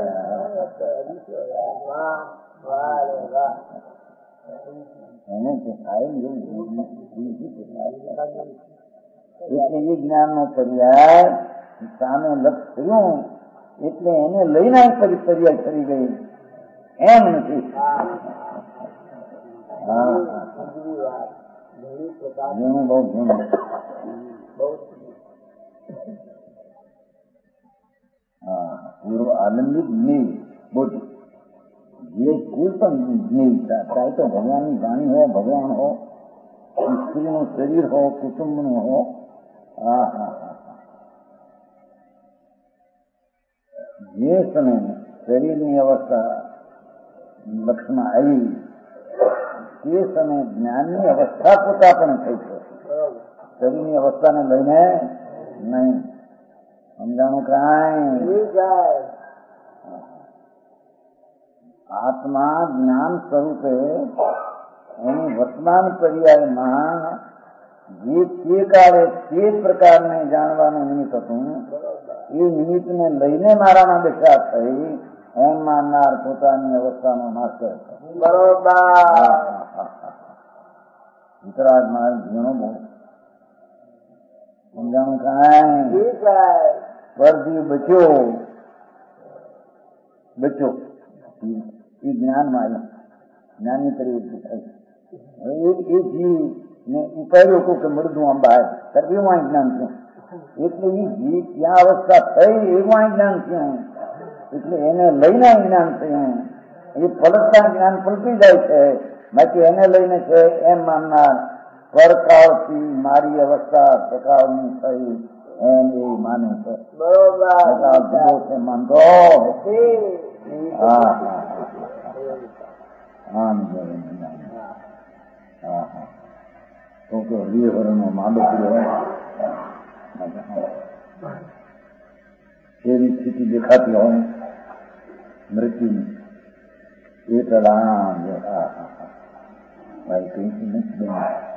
એટલે એ જ્ઞાન નો પર્યાય સામે લક્ષ થયું એટલે એને લઈને ફરી પર્યાય ફરી ગઈ એમ નથી. હા ઘણું બહુ ઘણું હા પૂર્વ આનંદિત જ્ઞેય બોધી જે કોઈ પણ જ્ઞેય ચાહે તો ભગવાનની વાણી હો, ભગવાન હો, સ્ત્રીનું શરીર હો, કુટુંબનું હો. હા હા હા જે સમય શરીરની અવસ્થા લક્ષમાં આવી તે સમયે જ્ઞાનની અવસ્થા પોતા પણ થઈ છે. શરીરની અવસ્થાને લઈને નહીં. સમજાણું કાંઈ? આત્મા જ્ઞાન સ્વરૂપે એની વર્તમાન પર્યાયમાં જે તે કાળે તે પ્રકારને જાણવાનું નિમિત્ત હતું એ નિમિત્તને લઈને મારામાં દશા થઈ એમ માનનાર પોતાની અવસ્થાનો નાશ કરે. બરોબર. વિતરાગ માર્ગ ઘણો બહુ સમજાણું કાંઈ? પરથી બચ્યો બચ્યો એ જ્ઞાનમાં આવ્યો, જ્ઞાનની પરિવર્તન થાય. હવે એ જીવ ને ઉપાડ્યો કહું કે મૃદુ આમ બહાર ત્યારે એવું આ જ્ઞાન થયું. એટલે એ જીવ ત્યાં અવસ્થા થઈ એવું આ જ્ઞાન થયું. એટલે એને લઈને જ્ઞાન થયું. એ પલટતા જ્ઞાન પલટી જાય છે બાકી એને લઈને છે એમ માનનાર પરકાળથી મારી અવસ્થા પ્રકાળની થઈ એમ એ માને છે. બરોબર માનતો. હા હા આમ હા હા તો કે વિહરણનો માંડો પડ્યો એવી સ્થિતિ દેખાતી હોય મૃત્યુની એ પેલા ભાઈ કઈ નથી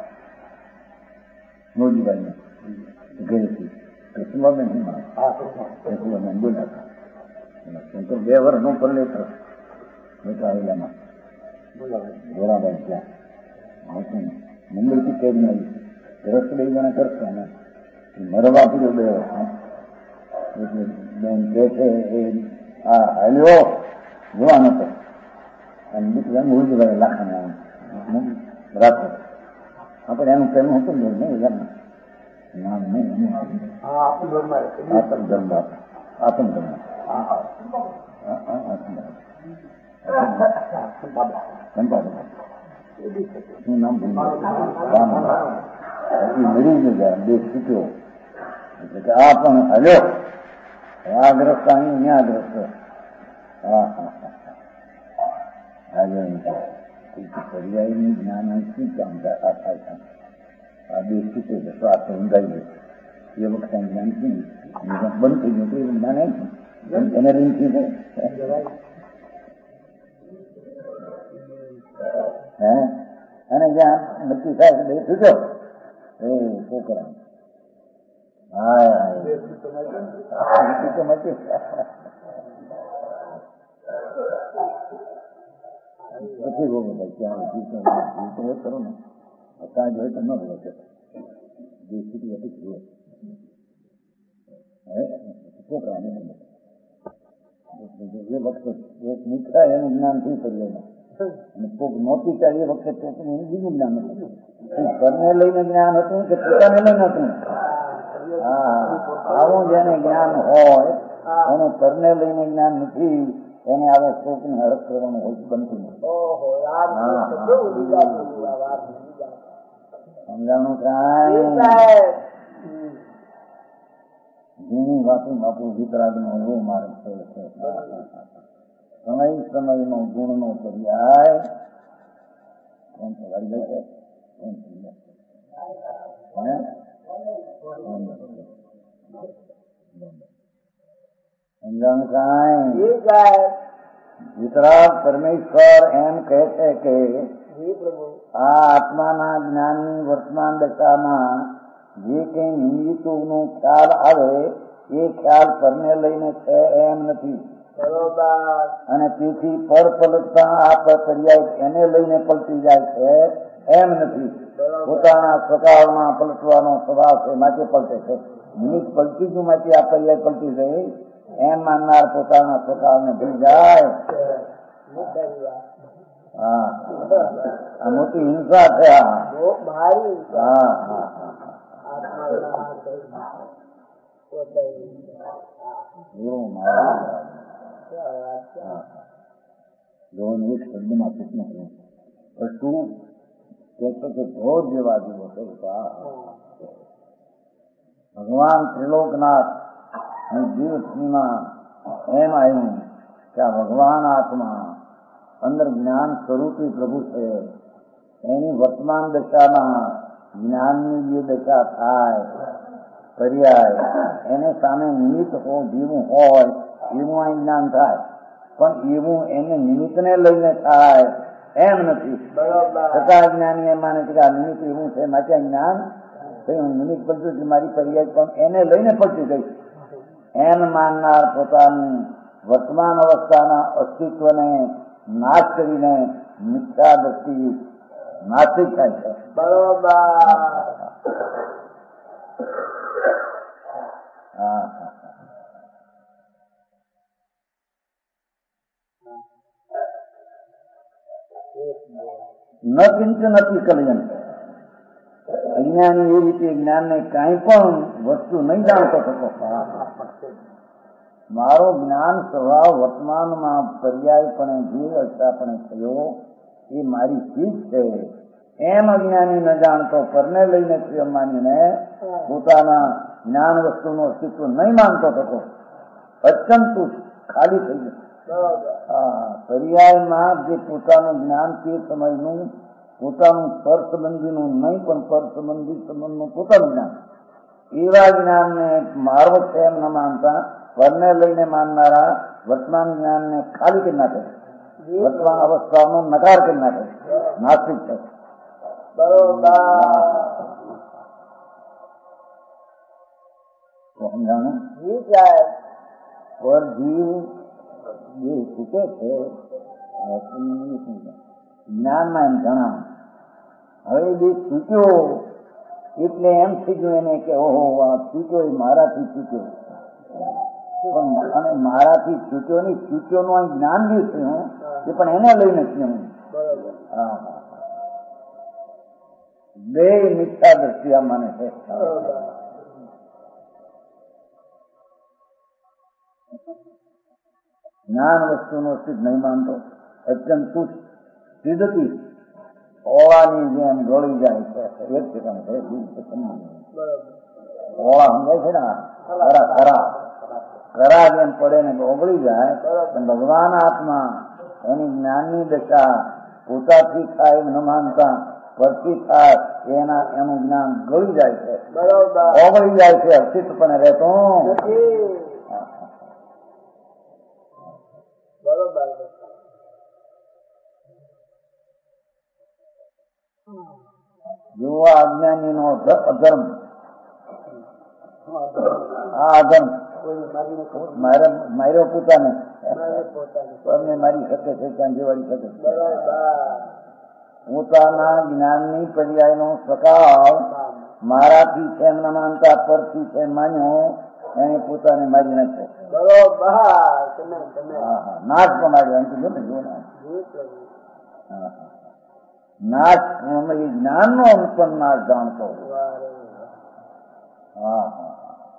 મોજીભાઈ ઘરેથી કૃષ્ણબાબેન કૃષ્ણબાબેન બોલ્યા શંકર બે વર્ષ નો પર લેતો આવેલામાં બરાબર ત્યાં મુંબઈ થી કેદ મળી રસ બે જણા કરશે ને મરવા પૂરો બે એટલે બેન કે છે એ આ હાલ્યો જોવા નતો અને દીકરા ઉજવાય લાખાને રાત્રે આપણે એનું કહેવું હતું ને નહીં નામ નહીં આતમ ધર્મ આતમ ધર્મ આતમ ધર્મ શું નામ મરી ગયા બે છૂટ્યો એટલે કે આ પણ હલ્યો આ ગ્રસ્ત અહીં ત્યાં ગ્રસ્ત હા હા હા પર્યાયનું જ્ઞાન શું કામ આ થાય આ બે છૂટે છે તો આ તો ઊંધાઈ ગયો એ વખતે જ્ઞાન શું બંધ થઈ ગયું તો એવું જ્ઞાન નહીં એને રીંગ થઈ જાય હે અને જ્યાં નક્કી થાય બે છૂટો એ છોકરા હા તો મચી પછી બોલો ભાઈ ક્યાં જીતો જીતો કરો ને અત્યારે જોઈએ તો ન હોય છે જે સ્થિતિ હતી જુએ હવે છોકરા એ વખતે એક નીકળાય એનું જ્ઞાન શું કર્યું અને કોક નહોતી ત્યારે એ વખતે છોકરીનું બીજું જ્ઞાન હતું ઘરને લઈને જ્ઞાન હતું કે પોતાને લઈને હતું હા આવું જેને જ્ઞાન હોય એને ઘરને લઈને જ્ઞાન નથી એને આવે શોકને હરક કરવાનું હોય બનતું નથી સમજાણું કાંઈ જૂની વાતું આપણું વિતરાગનો એવો માર્ગ છે સમય સમયનો ગુણનો પર્યાય કોણ સવારી જાય છે સમજાણું કાંઈ વિતરાગ પરમેશ્વર એમ કહે છે કે આ આત્માના જ્ઞાનની વર્તમાન દશામાં જે કઈ નિમિત્તોનો ખ્યાલ આવે એ ખ્યાલ પરને લઈને છે એમ નથી અને તેથી પર પલટતા આ પર્યાય એને લઈને પલટી જાય છે એમ નથી પોતાના સ્વભાવમાં પલટવાનો સ્વભાવ છે માટે પલટે છે નિમિત્ત પલટી ગયું માટે આ પર્યાય પલટી ગઈ એમ માનનાર પોતાના સ્વભાવને ભૂલી જાય હા આ મોટી હિંસા છે હા હા હા એવું મારા એક શબ્દમાં પ્રશ્ન કર્યો શું કે ધોર જેવા જીવો છે ભગવાન ત્રિલોકનાથ જીવમાં એમ આવ્યું કે આ ભગવાન આત્મા અંદર જ્ઞાન સ્વરૂપી પ્રભુ છે એની વર્તમાન દશામાં જ્ઞાનની જે દશા થાય પર્યાય એને સામે નિમિત્ત હો જેવું હોય એવું આ જ્ઞાન થાય પણ એવું એને નિમિત્તને લઈને થાય એમ નથી છતાં જ્ઞાની એમ માને છે કે આ નિમિત્ત એવું છે માટે જ્ઞાન થયું નિમિત્ત પડતું છે મારી પર્યાય પણ એને લઈને પડતી ગઈ એમ માનનાર પોતાની વર્તમાન અવસ્થાના અસ્તિત્વને નાશ કરીને મિથ્યા દ્રષ્ટિ નાસ્તિક થાય છે બરોબર હા ન ચિંત નથી કલ્યાણ અજ્ઞાની એ રીતે જ્ઞાનને કાંઈ પણ વસ્તુ નહીં જાણતો થતો મારો જ્ઞાન સ્વભાવ વર્તમાનમાં પર્યાયપણે જે અર્થાપણે થયો એ મારી ચીજ છે એમ અજ્ઞાની ન જાણતો પરને લઈને પ્રિયમ માનીને પોતાના જ્ઞાન વસ્તુનું અસ્તિત્વ નહીં માનતો થતો અત્યંત ખાલી થઈ ગયું પર્યાયમાં જે પોતાનું જ્ઞાન તે સમયનું પોતાનું પર સંબંધીનું નહીં પણ પર સંબંધી સંબંધનું પોતાનું જ્ઞાન એવા જ્ઞાનને માર્વ છે એમ ન માનતા પરને લઈને માનનારા વર્તમાન જ્ઞાનને ખાલી કરી નાખે વર્તમાન અવસ્થાનો નકાર કરી નાખે નાસ્તિક છે સમજાણું પર જીવ જે છૂટે છે જ્ઞાનમાં એમ જણાવ. હવે જે છૂટ્યો એટલે એમ થઈ ગયું એને કે ઓહો આ છૂટ્યો એ મારાથી છૂટ્યો, પણ અને મારાથી છૂટ્યો નહીં, છૂટ્યો નું જ્ઞાન બી થયું એ પણ એને લઈને થયું. હા બે મિથ્યા દ્રષ્ટિ આ માને છે. જ્ઞાન વસ્તુનો અસ્તિત્વ નહીં માનતો, અત્યંત તુચ્છ સિદ્ધથી ઓળાની જેમ ગળી જાય છે. એક સેકન્ડ ઓળા સમજાય છે ને, ખરા ખરા ખરા જેમ પડે ને ઓગળી જાય. પણ ભગવાન આત્મા એની જ્ઞાનની દશા પોતાથી થાય ન માનતા પરથી થાય એના એનું જ્ઞાન ગળી જાય છે, ઓગળી જાય છે, અસ્તિત્વ પણ રહેતો. જો અજ્ઞાની નો અધર્મ, આ અધર્મ માર્યો પોતાને મારી શકે છે, ચાંદી વાળી શકે છે. પોતાના જ્ઞાનની પર્યાય નો સકાળ મારાથી છે એમ ન માનતા પરથી છે માન્યો એને પોતાને મારી નાખે. નાશ પમાડ્યો એમ કીધું ને. જો નાશ જ્ઞાન નો પણ નાશ જાણતો. હા હા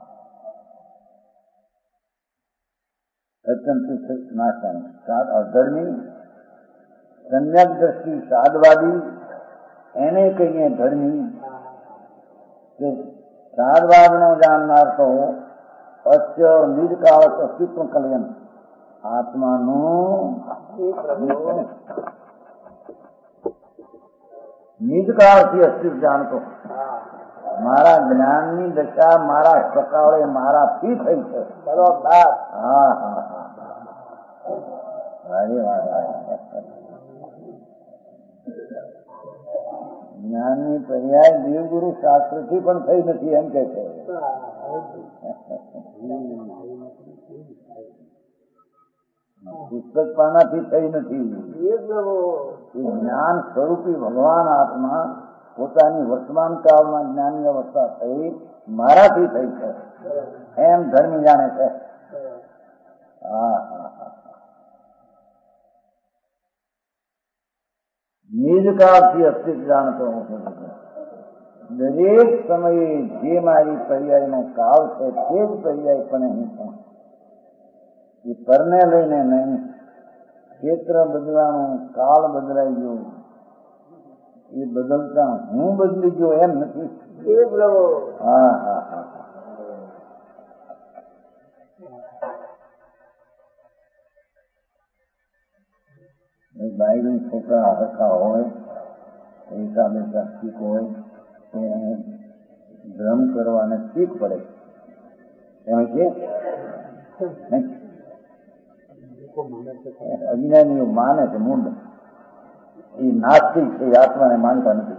અત્યંત નાશ અધર્મી સમ્યક દ્રષ્ટિ સાદવાદી એને કહીએ ધર્મી. કે સાદવાદ નો જાણનાર તો અસ્ય નિર્કાળ અસ્તિત્વ કલ્યાણ આત્માનું નિજકાળથી અસ્તિત્વ જાણતો. મારા જ્ઞાનની દશા મારા સકાળે મારાથી થઈ છે. હા હા હા સારી વાત. જ્ઞાનની પર્યાય દેવગુરુ શાસ્ત્રથી પણ થઈ નથી એમ કે છે. પુસ્તક પાનાથી થઈ નથી. જ્ઞાન સ્વરૂપી ભગવાન આત્મા પોતાની વર્તમાન કાળમાં જ્ઞાનની અવસ્થા થઈ મારાથી થઈ છે એમ ધર્મી જાણે છે. હા હા હા નિજકાળથી અસ્તિત્વ જાણતો હું છું. દરેક સમયે જે મારી પર્યાયનો કાળ છે તે જ પર્યાય પણ અહીં છું. એ પરને લઈને નહીં. ક્ષેત્ર બદલાનું, કાળ બદલાઈ ગયો, એ બદલતા હું બદલી ગયો એમ નથી. હા હા હા બાયડી છોકરા હરખા હોય, હિસાબે શાસ્ત્રિક હોય તો એને ભ્રમ કરવાને શીખ પડે. એમ કે અજ્ઞાનીઓ માને છે મૂંડ, એ નાસ્તિક છે, આત્માને માનતા નથી.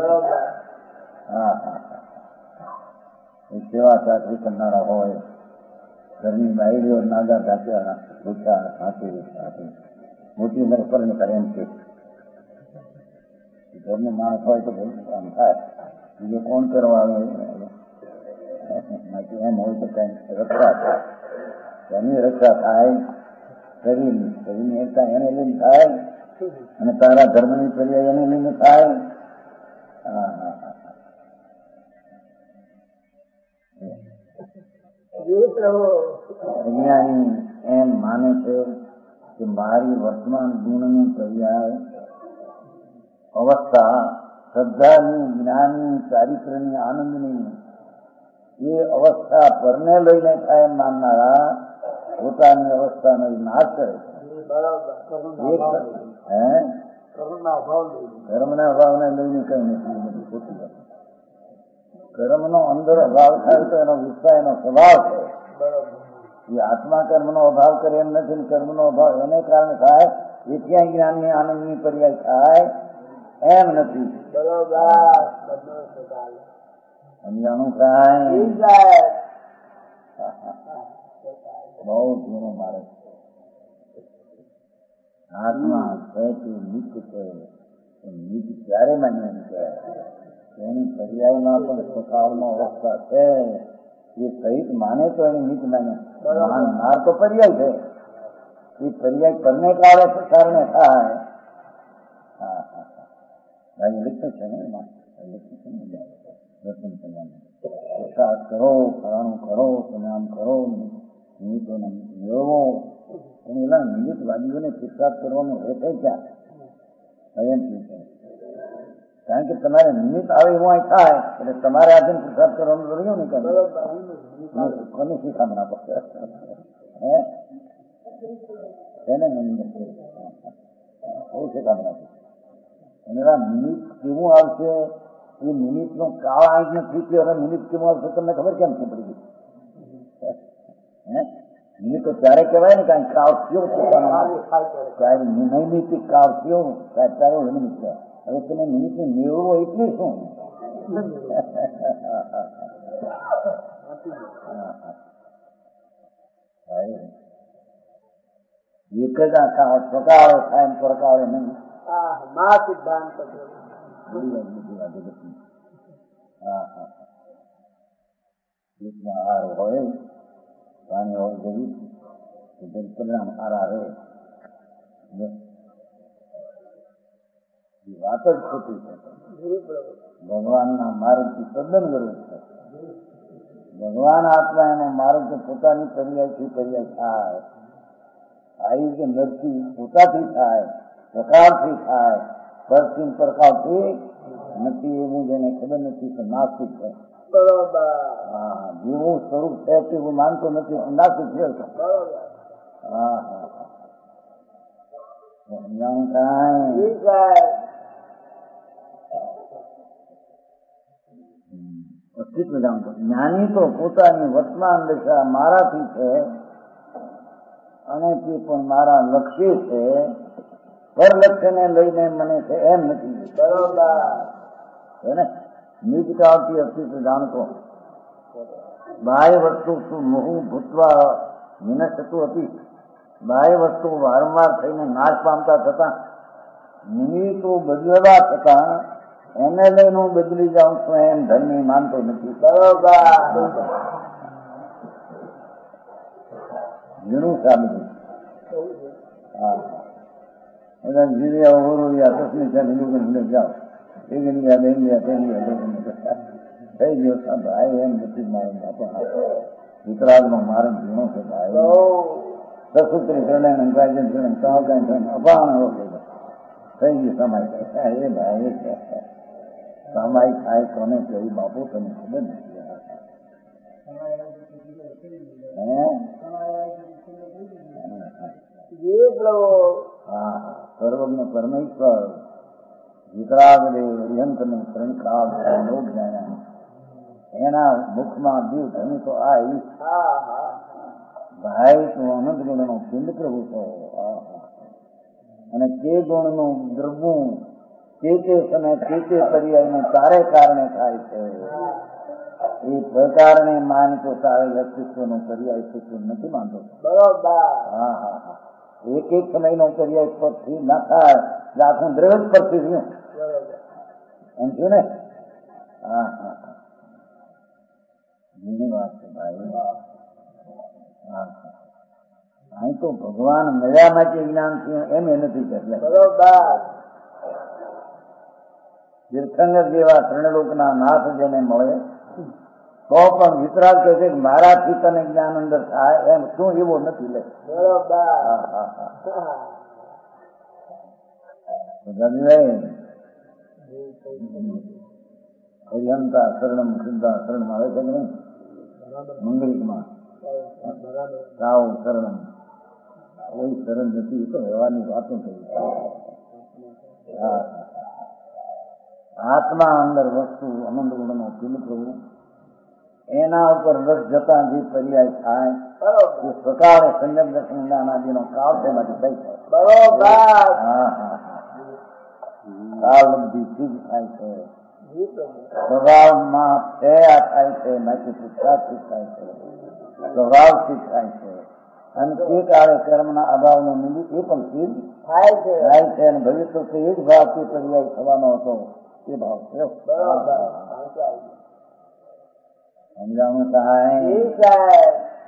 હા હા એ સેવા ચાકરી કરનારા હોય, ઘરની બાયડીઓ નાગા ઢાંક્યા ભૂખા હાથી હાથી મોટી ઉંમર પર ને કરે એમ છે. ઘરનો માણસ હોય તો કામ થાય, બીજો કોણ કરવા આવે એમ હોય તો કઈ રક્ષા થાય. એની રક્ષા થાય શરીરની, શરીરની એકતા એને લઈને થાય અને તારા ધર્મની પર્યાય એને લઈને થાય. હા હા હા અજ્ઞાની એમ માને છે કે મારી વર્તમાન ગુણની પર્યાય અવસ્થા શ્રદ્ધાની, જ્ઞાનની, ચારિત્રની, આનંદની એ અવસ્થા પરને લઈને થાય એમ માનનારા પોતાની અવસ્થાનો નાશ કરે છે. કર્મના અભાવને લઈને કઈ નથી ખોટી વાત. કર્મનો અંદર અભાવ થાય તો એનો વિસ્તાર એનો સ્વભાવ છે. એ આત્મા કર્મનો અભાવ કરે એમ નથી. કર્મનો અભાવ એને કારણે થાય એ ક્યાં જ્ઞાનની, આનંદની પર્યાય થાય એમ નથી. સમજાણું થાય? બહુ જૂનો મારે આત્મા છે તે નિત્ય છે, નિમિત્ત ક્યારે માન્ય કહેવાય? એની પર્યાયમાં પણ સ્વકાળનો અવસ્થા છે. એ સહિત માને તો એની નિમિત્ત માને, માનનાર તો પર્યાય છે. એ પર્યાય કરને કાળે કારણે થાય. હા હા હા લખ્યું છે ને એમાં લખ્યું છે ને રતન કરવાનું પુરસાદ કરો, ફલાણું કરો, તમે આમ કરો, નિમિત્તોને મેળવો. પણ એના નિમિત્ત વાદીઓને પુરસાદ કરવાનો રહેશે ક્યાં? એમ છે. કારણ કે તમારે નિમિત્ત આવે એવું અહીં થાય એટલે તમારે આજે પુરસાદ કરવાનું રહ્યું ને કોને શીખામણા પડશે? હે એને નિમિત્ત બહુ શીખામણા પડશે. એના નિમિત્ત કેવું આવશે? એ નિમિત્ત નો કાળ આજ નથી થયો અને નિમિત્ત કેવું આવશે તમને ખબર કેમ છે પડી ગઈ? હે નિમિત્ત તો ત્યારે કહેવાય ને કાંઈ કાળ થયો ત્યારે નૈમિતિક કાળ થયો ત્યારે નિમિત્ત કહેવાય. હવે તમે નિમિત્ત મેળવો એટલે શું? એક જ આ કાળ પ્રકારે થાય ને પ્રકારે નહીં. સિદ્ધાંત હા હા આહાર હોય પાણી હોય જરૂર પરિણામ આરા રહે. વાત જ ખોટી છે. ભગવાનના માર્ગથી તદ્દન વિરુદ્ધ છે. ભગવાન આત્મા એનો માર્ગ તો પોતાની પર્યાયથી પર્યાય થાય. આવી કે નરથી પોતાથી થાય, પ્રકારથી થાય, પરથી પ્રકારથી નથી. એવું જેને ખબર નથી કે નાસ્તિક છે. હા જેવું સ્વરૂપ છે તેવું માનતો નથી, નાસ્તિક છે. હા હા અસ્તિત્વ જાણતો. જ્ઞાની તો પોતાની વર્તમાન દશા મારાથી છે અને તે પણ મારા લક્ષ્ય છે. પર લક્ષ્યને લઈને મને છે એમ નથી. બરોબર ને? નિજ કાળથી અસ્તિત્વ જાણતો. બાહ્ય વસ્તુ શું મોહું ભૂતવા વિનશતું હતી. બાહ્ય વસ્તુ વારંવાર થઈને નાશ પામતા થતા, નિમિત્તો બદલવા થતા એને લઈને હું બદલી જાઉં છું એમ ધર્મી માનતો નથી. બરોબર ઘણું સાબિત. હા બધા જીવ્યા ઓરોયા તસમી છે હિન્દુ જાઓ એક ઇન્ડિયા બે ઇન્ડિયા બે ઇન્ડિયા થઈ ગયો ભાઈ. એમ નથી મારો બાપો વિતરાગનો માર્ગ ઘણો છે ભાઈ. સસુત્રી પ્રણય અંકાજન પ્રણય સહકાય અપાણ થઈ ગયું સમાય. એ ભાઈ સમાય થાય કોને કેવી બાપુ તને ખબર નથી. હા સર્વજ્ઞ પરમેશ્વર વિતરાગદેવ યંત્રને ત્રણ લોક જાણ્યા. એના મુખમાં દીવ ધની તો આ ભાઈ તું અનંત ગુણનો પિંડ પ્રભુ છો. અને તે ગુણનું દ્રવું તે તે સમય તે તે પર્યાયને તારે કારણે થાય છે. એ પ્રકારને માનતો તારે અસ્તિત્વનો પર્યાય અસ્તિત્વ નથી માનતો. બરોબર. હા હા હા એક એક સમયનો પર્યાય પરથી ના થાય આખું દ્રવ્ય પરથી રહ્યું એમ છું ને. હા હા હા એની વાત છે ભાઈ. હા અહીં તો ભગવાન મળ્યા માટે જ્ઞાન થયું એમ એ નથી કહેતા. બરોબર. તીર્થંકર જેવા ત્રણલોકના નાથ જેને મળે તો પણ વિતરાગ કહે છે મારાથી તને જ્ઞાન અંદર થાય એમ શું એવો નથી લે. બરોબર. હા હા હા હરિહંતા શરણમ સિદ્ધા શરણમાં આવે છે નહીં મંગલિકમાં સાવ શરણમ કોઈ શરણ નથી. તો વ્યવહારની વાતો કરી. હા આત્મા અંદર વસ્તુ અનંત ગુણનો પિંડ પ્રભુ એના ઉપર રસ જતા જે પર્યાય થાય એ પ્રકારે સંયમ દર્શન જ્ઞાન આદિનો કાળ તેમાંથી થઈ જાય. બરોબર. હા હા કાળ બધી ચીજ થાય છે. સ્વભાવમાં થયા થાય છે બાકી પુરુષાર્થથી થાય છે. સ્વભાવથી થાય છે અને તે કાળે કર્મના અભાવનું નિમિત્ત એ પણ સિદ્ધ થાય છે થાય છે અને ભવિષ્ય તો એ જ ભાવથી પર્યાય થવાનો હતો એ ભાવ છે. સમજાણું થાય?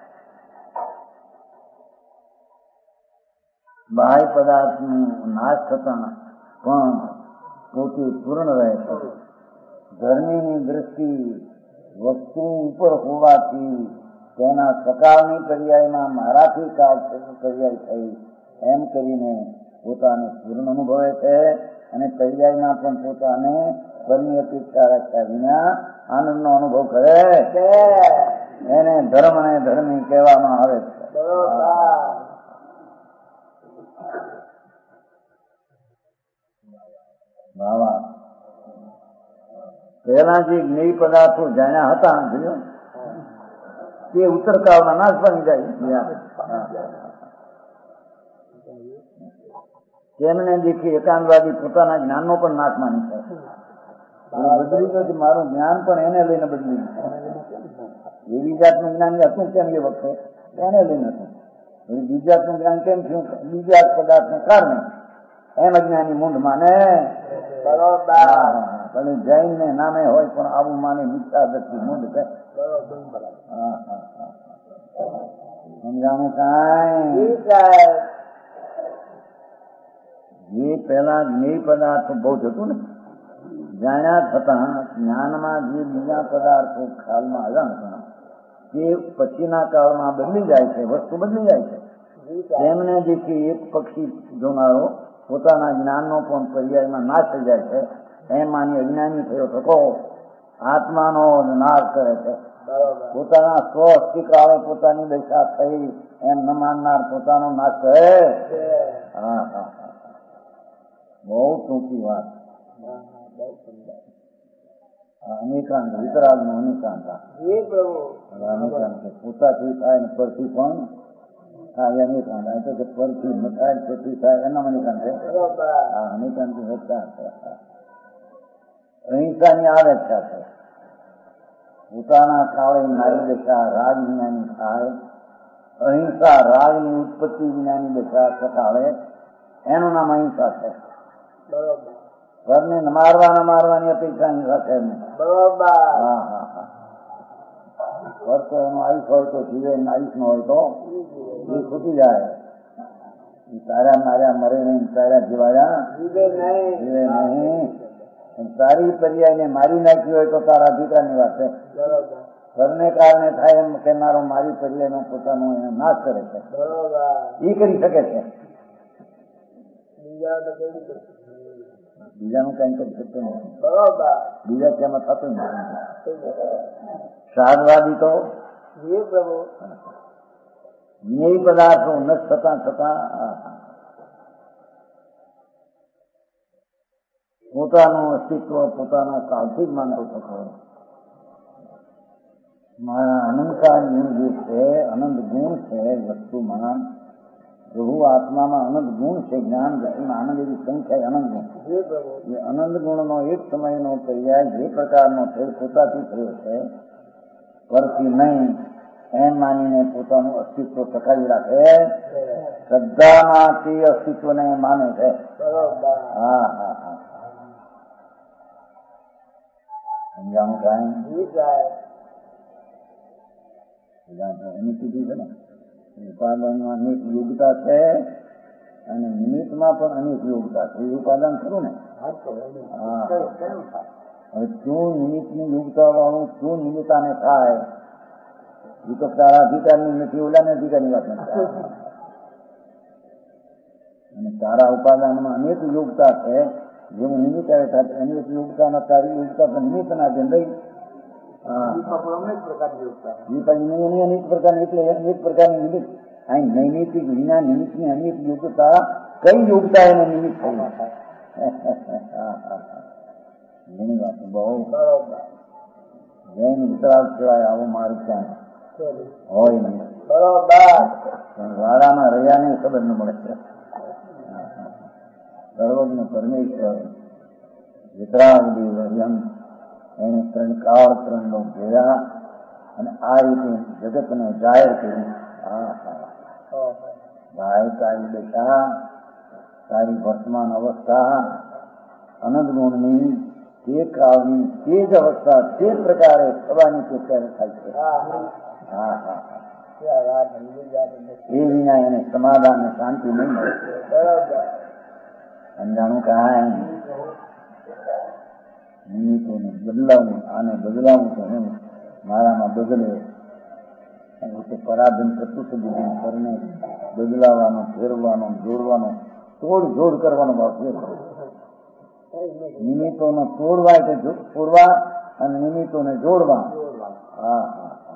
બાહ્ય પદાર્થ નું નાશ થતા પણ પોતે પૂર્ણ રહે છે. ધર્મીની દ્રષ્ટિ વસ્તુ ઉપર હોવાથી તેના સકાળની પર્યાયમાં મારાથી કાળ પર્યાય થઈ એમ કરીને પોતાને પૂર્ણ અનુભવે છે અને પર્યાયમાં પણ પોતાને ઘરની અપેક્ષા રાખ્યા વિના આનંદનો અનુભવ કરે છે. એને ધર્મ અને ધર્મી કહેવામાં આવે છે. બાવા પહેલા જે જ્ઞેય પદાર્થો જાણ્યા હતા જોયું તે ઉત્તરકાળમાં નાશ પામી જાય. તેમને દેખી એકાંતવાદી પોતાના જ્ઞાનનો પણ નાશ માની થાય. બદલી ગયું મારું જ્ઞાન પણ એને લઈને બદલી ગયું. એવી જાતનું જ્ઞાન હતું કેમ એ વખતે એને લઈને હતું. બીજી જાતનું જ્ઞાન કેમ થયું? બીજા પદાર્થને કારણે એમ અજ્ઞાની મૂંઢ માને. બરોબર જૈન ને નામે હોય પણ આવું માને મિથ્યા દ્રષ્ટિ મૂંઢ છે. સમજાણું કાંઈ? જે પેલા જ્ઞેય પદાર્થ બહુ થતું ને જાણ્યા થતા જ્ઞાનમાં જે બીજા પદાર્થો ખ્યાલમાં આવ્યા હતા તે પછીના કાળમાં બદલી જાય છે, વસ્તુ બદલી જાય છે. તેમને દેખી એક પક્ષી જોનારો પોતાના જ્ઞાનનો પણ પર્યાયમાં નાશ થઈ જાય છે એમ માની અજ્ઞાની થયો થકો આત્માનો નાશ કરે છે. પોતાના સ્વ અસ્તિત્વકાળે પોતાની દશા થઈ એમ ન માનનાર પોતાનો નાશ કરે. હા હા બહુ ટૂંકી વાત. અનિકાંત વિતરાગ નો અનિકાંત અનિકાંત પોતાથી થાય ને પરથી પણ થાય અનિકાંત. એટલે કે પરથી ન થાય પરથી થાય એના અનિકાંત છે. હા અનિકાંત વધતા અહિંસાની આવેક્ષા છે. પોતાના કાળે નારી દશા રાગ વિનાની થાય. અહિંસા રાગની ઉત્પત્તિ વિનાની દશા સકાળે એનું નામ અહિંસા છે. ઘરને મારવા ન મારવાની અપેક્ષા હિંસા છે. બરોબર. હા હા હા ઘર તો એનું આયુષ હોય તો જીવે, આયુષ ન હોય તો એ ખૂટી જાય. તારા માર્યા મરે નહીં, તારા જીવાયા જીવે નહીં. તારી પર્યાયને મારી નાખી હોય તો તારા અધિકારની વાત છે. ઘરને કારણે થાય એમ કહેનારો મારી પર્યાયનો પોતાનો એને નાશ કરે છે. એ કરી શકે છે. બીજાનું કઈ કરી શકતો નથી. બીજા તેમાં થતું નથી. સાધવાદી તો જ્ઞેય પદાર્થો નષ્ટ થતા થતા પોતાનું અસ્તિત્વ પોતાના કાળથી જ માનતો થતો મારા અનંતકાર ગુણ જે છે, અનંત ગુણ છે વસ્તુમાં, પ્રભુ આત્મામાં અનંત ગુણ છે. જ્ઞાન આનંદ એવી સંખ્યા અનંત ગુણ. એ અનંત ગુણનો એક સમયનો પર્યાય જે પ્રકારનો થયો પોતાથી થયો છે પરથી નહીં એમ માનીને પોતાનું અસ્તિત્વ ટકાવી રાખે. શ્રદ્ધામાં તે અસ્તિત્વને માને છે. હા હા હા સમજાવું કાંઈ? એની કીધું છે ને ઉપાદાનમાં અનેક યોગતા છે અને નિમિત્તમાં પણ અનેક યોગતા છે. ઉપાદાન ખરું ને? હા હવે શું નિમિત્તની યોગતા વાળું શું નિમિત્તાને થાય એ તો તારા અધિકારની નથી, ઓલાને અધિકારની વાત નથી. અને તારા ઉપાદાનમાં અનેક યોગતા છે. જેવું નિમિત્ત આવે થાય અનેક યોગતાના તારી યોગતા પણ નિમિત્તના જેમ રહી. અનેક પ્રકારની એટલે અનેક પ્રકારની નિમિત્ત અહીં નૈમિતિક વિના નિમિત્તની અનેક યોગ્યતા કઈ યોગ્યતા એને નિમિત્ત થઈ ઘણી વાત બહુ જૈન વિતરાગ સિવાય આવું મારું ક્યાં હોય નહીં. પણ વાડામાં રહ્યાને ખબર ન મળે છે. સર્વજ્ઞ પરમેશ્વર વિતરાગ દેવ એને ત્રણ કાળ ત્રણ નો જોયા અને આ રીતે જગતને જાહેર કર્યું. જાહેર કાઢી બેઠા તારી વર્તમાન અવસ્થા અનંત ગુણની તે કાળની તે જ અવસ્થા તે પ્રકારે થવાની તે ત્યારે થાય છે. હા હા એ વિના એને સમાધાન ને શાંતિ નહીં મળે. સમજાણું કાંઈ નિમિત્તોને બદલાવું, આને બદલાવું તો હું મારામાં બદલે તો પરાધન થતું છે. બીજું પરને બદલાવાનો, ફેરવાનો, જોડવાનો, તોડ જોડ કરવાનો ભાવ ફેર કરો. નિમિત્તોને તોડવા એટલે તોડવા અને નિમિત્તોને જોડવા. હા હા હા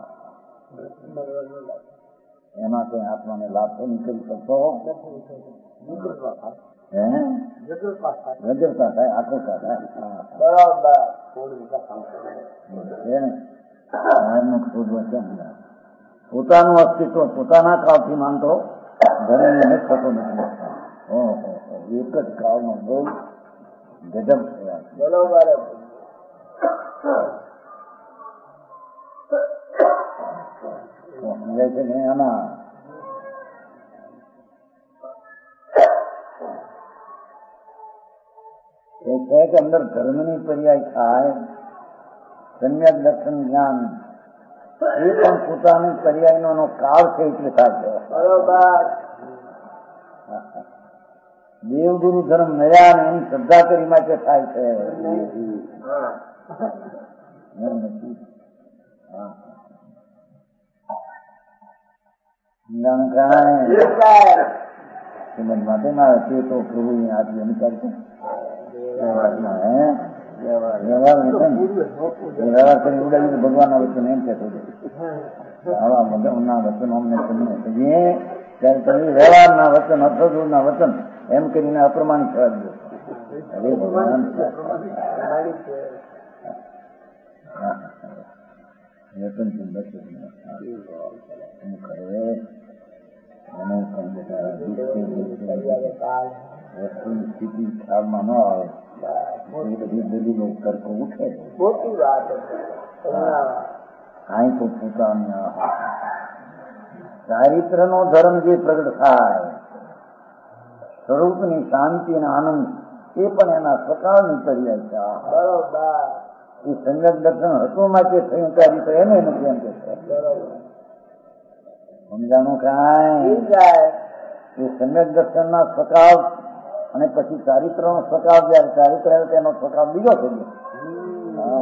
એમાં કઈ આત્માને લાભ તો નીકળી શકતો હે રજરતા થાય, આકૃતા થાય. પોતાનું અસ્તિત્વ પોતાના કાળથી માનતો ધણીને થતો નથી. ઓહો એક જ કાળનો બહુ ગજબ થયા. બરોબર સમજાય છે કે આમાં એ છે કે અંદર ધર્મની પર્યાય થાય, સમ્યક દર્શન જ્ઞાન એ પણ પોતાની પર્યાયનો કાળ છે એટલે થાય છે. બરોબર દેવગુરુ ધર્મ નયા ને એની શ્રદ્ધા કરી માટે થાય છે. માટે મારે તે તો પ્રભુ આટલી અનુસાર છે વ્યવહાર વ્યવહાર કરી ઉડાવી ભગવાનના વચન એમ કહેતો આવા મગમના વચનો અમને સમજીએ ત્યારે તમે વ્યવહારના વચન અર્થદૂરના વચન એમ કરીને અપ્રમાણિત થવા દો. હવે ભગવાન વસ્તુની સ્થિતિ ખ્યાલમાં ન આવે એ બધી દલીલો તર્કો ઉઠે. કાંઈ તો પોતાની ચારિત્ર નો ધર્મ જે પ્રગટ થાય, સ્વરૂપની શાંતિ અને આનંદ એ પણ એના સકાળની પર્યાય છે. બરોબર એ સંજક દર્શન હતું માટે થયું ચારિત્ર એને નથી એમ કે છે. સમજાણું કાંઈ એ સમ્યક દર્શન ના સકાળ અને પછી ચારિત્ર નો સકાળ જયારે ચારિત્ર આવે તેનો સકાળ બીજો થઈ ગયો.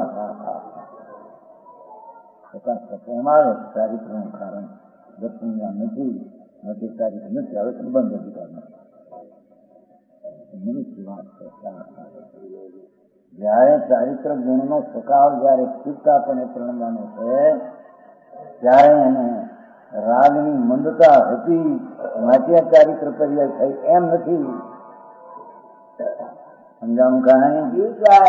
એમાં ચારિત્ર નું કારણ દર્શન નથી નથી ચારિત્ર નથી હવે સંબંધ અધિકાર નથી વાત છે. જયારે ચારિત્ર ગુણ નો સકાળ જયારે સ્થિરતાપણે પ્રણવાનો છે ત્યારે એને રાગની મંદતા હતી માટે ચારિત્ર પર્યાય થઈ એમ નથી. સમજાણું કાંઈ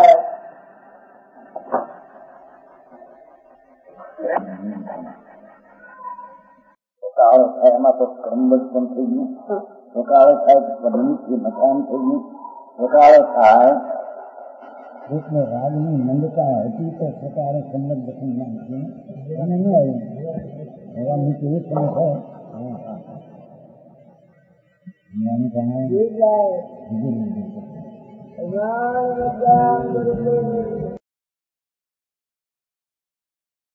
સકાળે થાય એમાં તો કર્મબદ્ધ પણ થઈ ગયું. સકાળે થાય પદ્મિથી મકાન થઈ ગયું. સકાળે થાય એટલે રાગની મંદતા હતી તો સકાળે સંબંધ દર્શન ના અને ન આવ્યું એવા નીચે એક પણ થાય. હા હા જ્ઞાની કહાય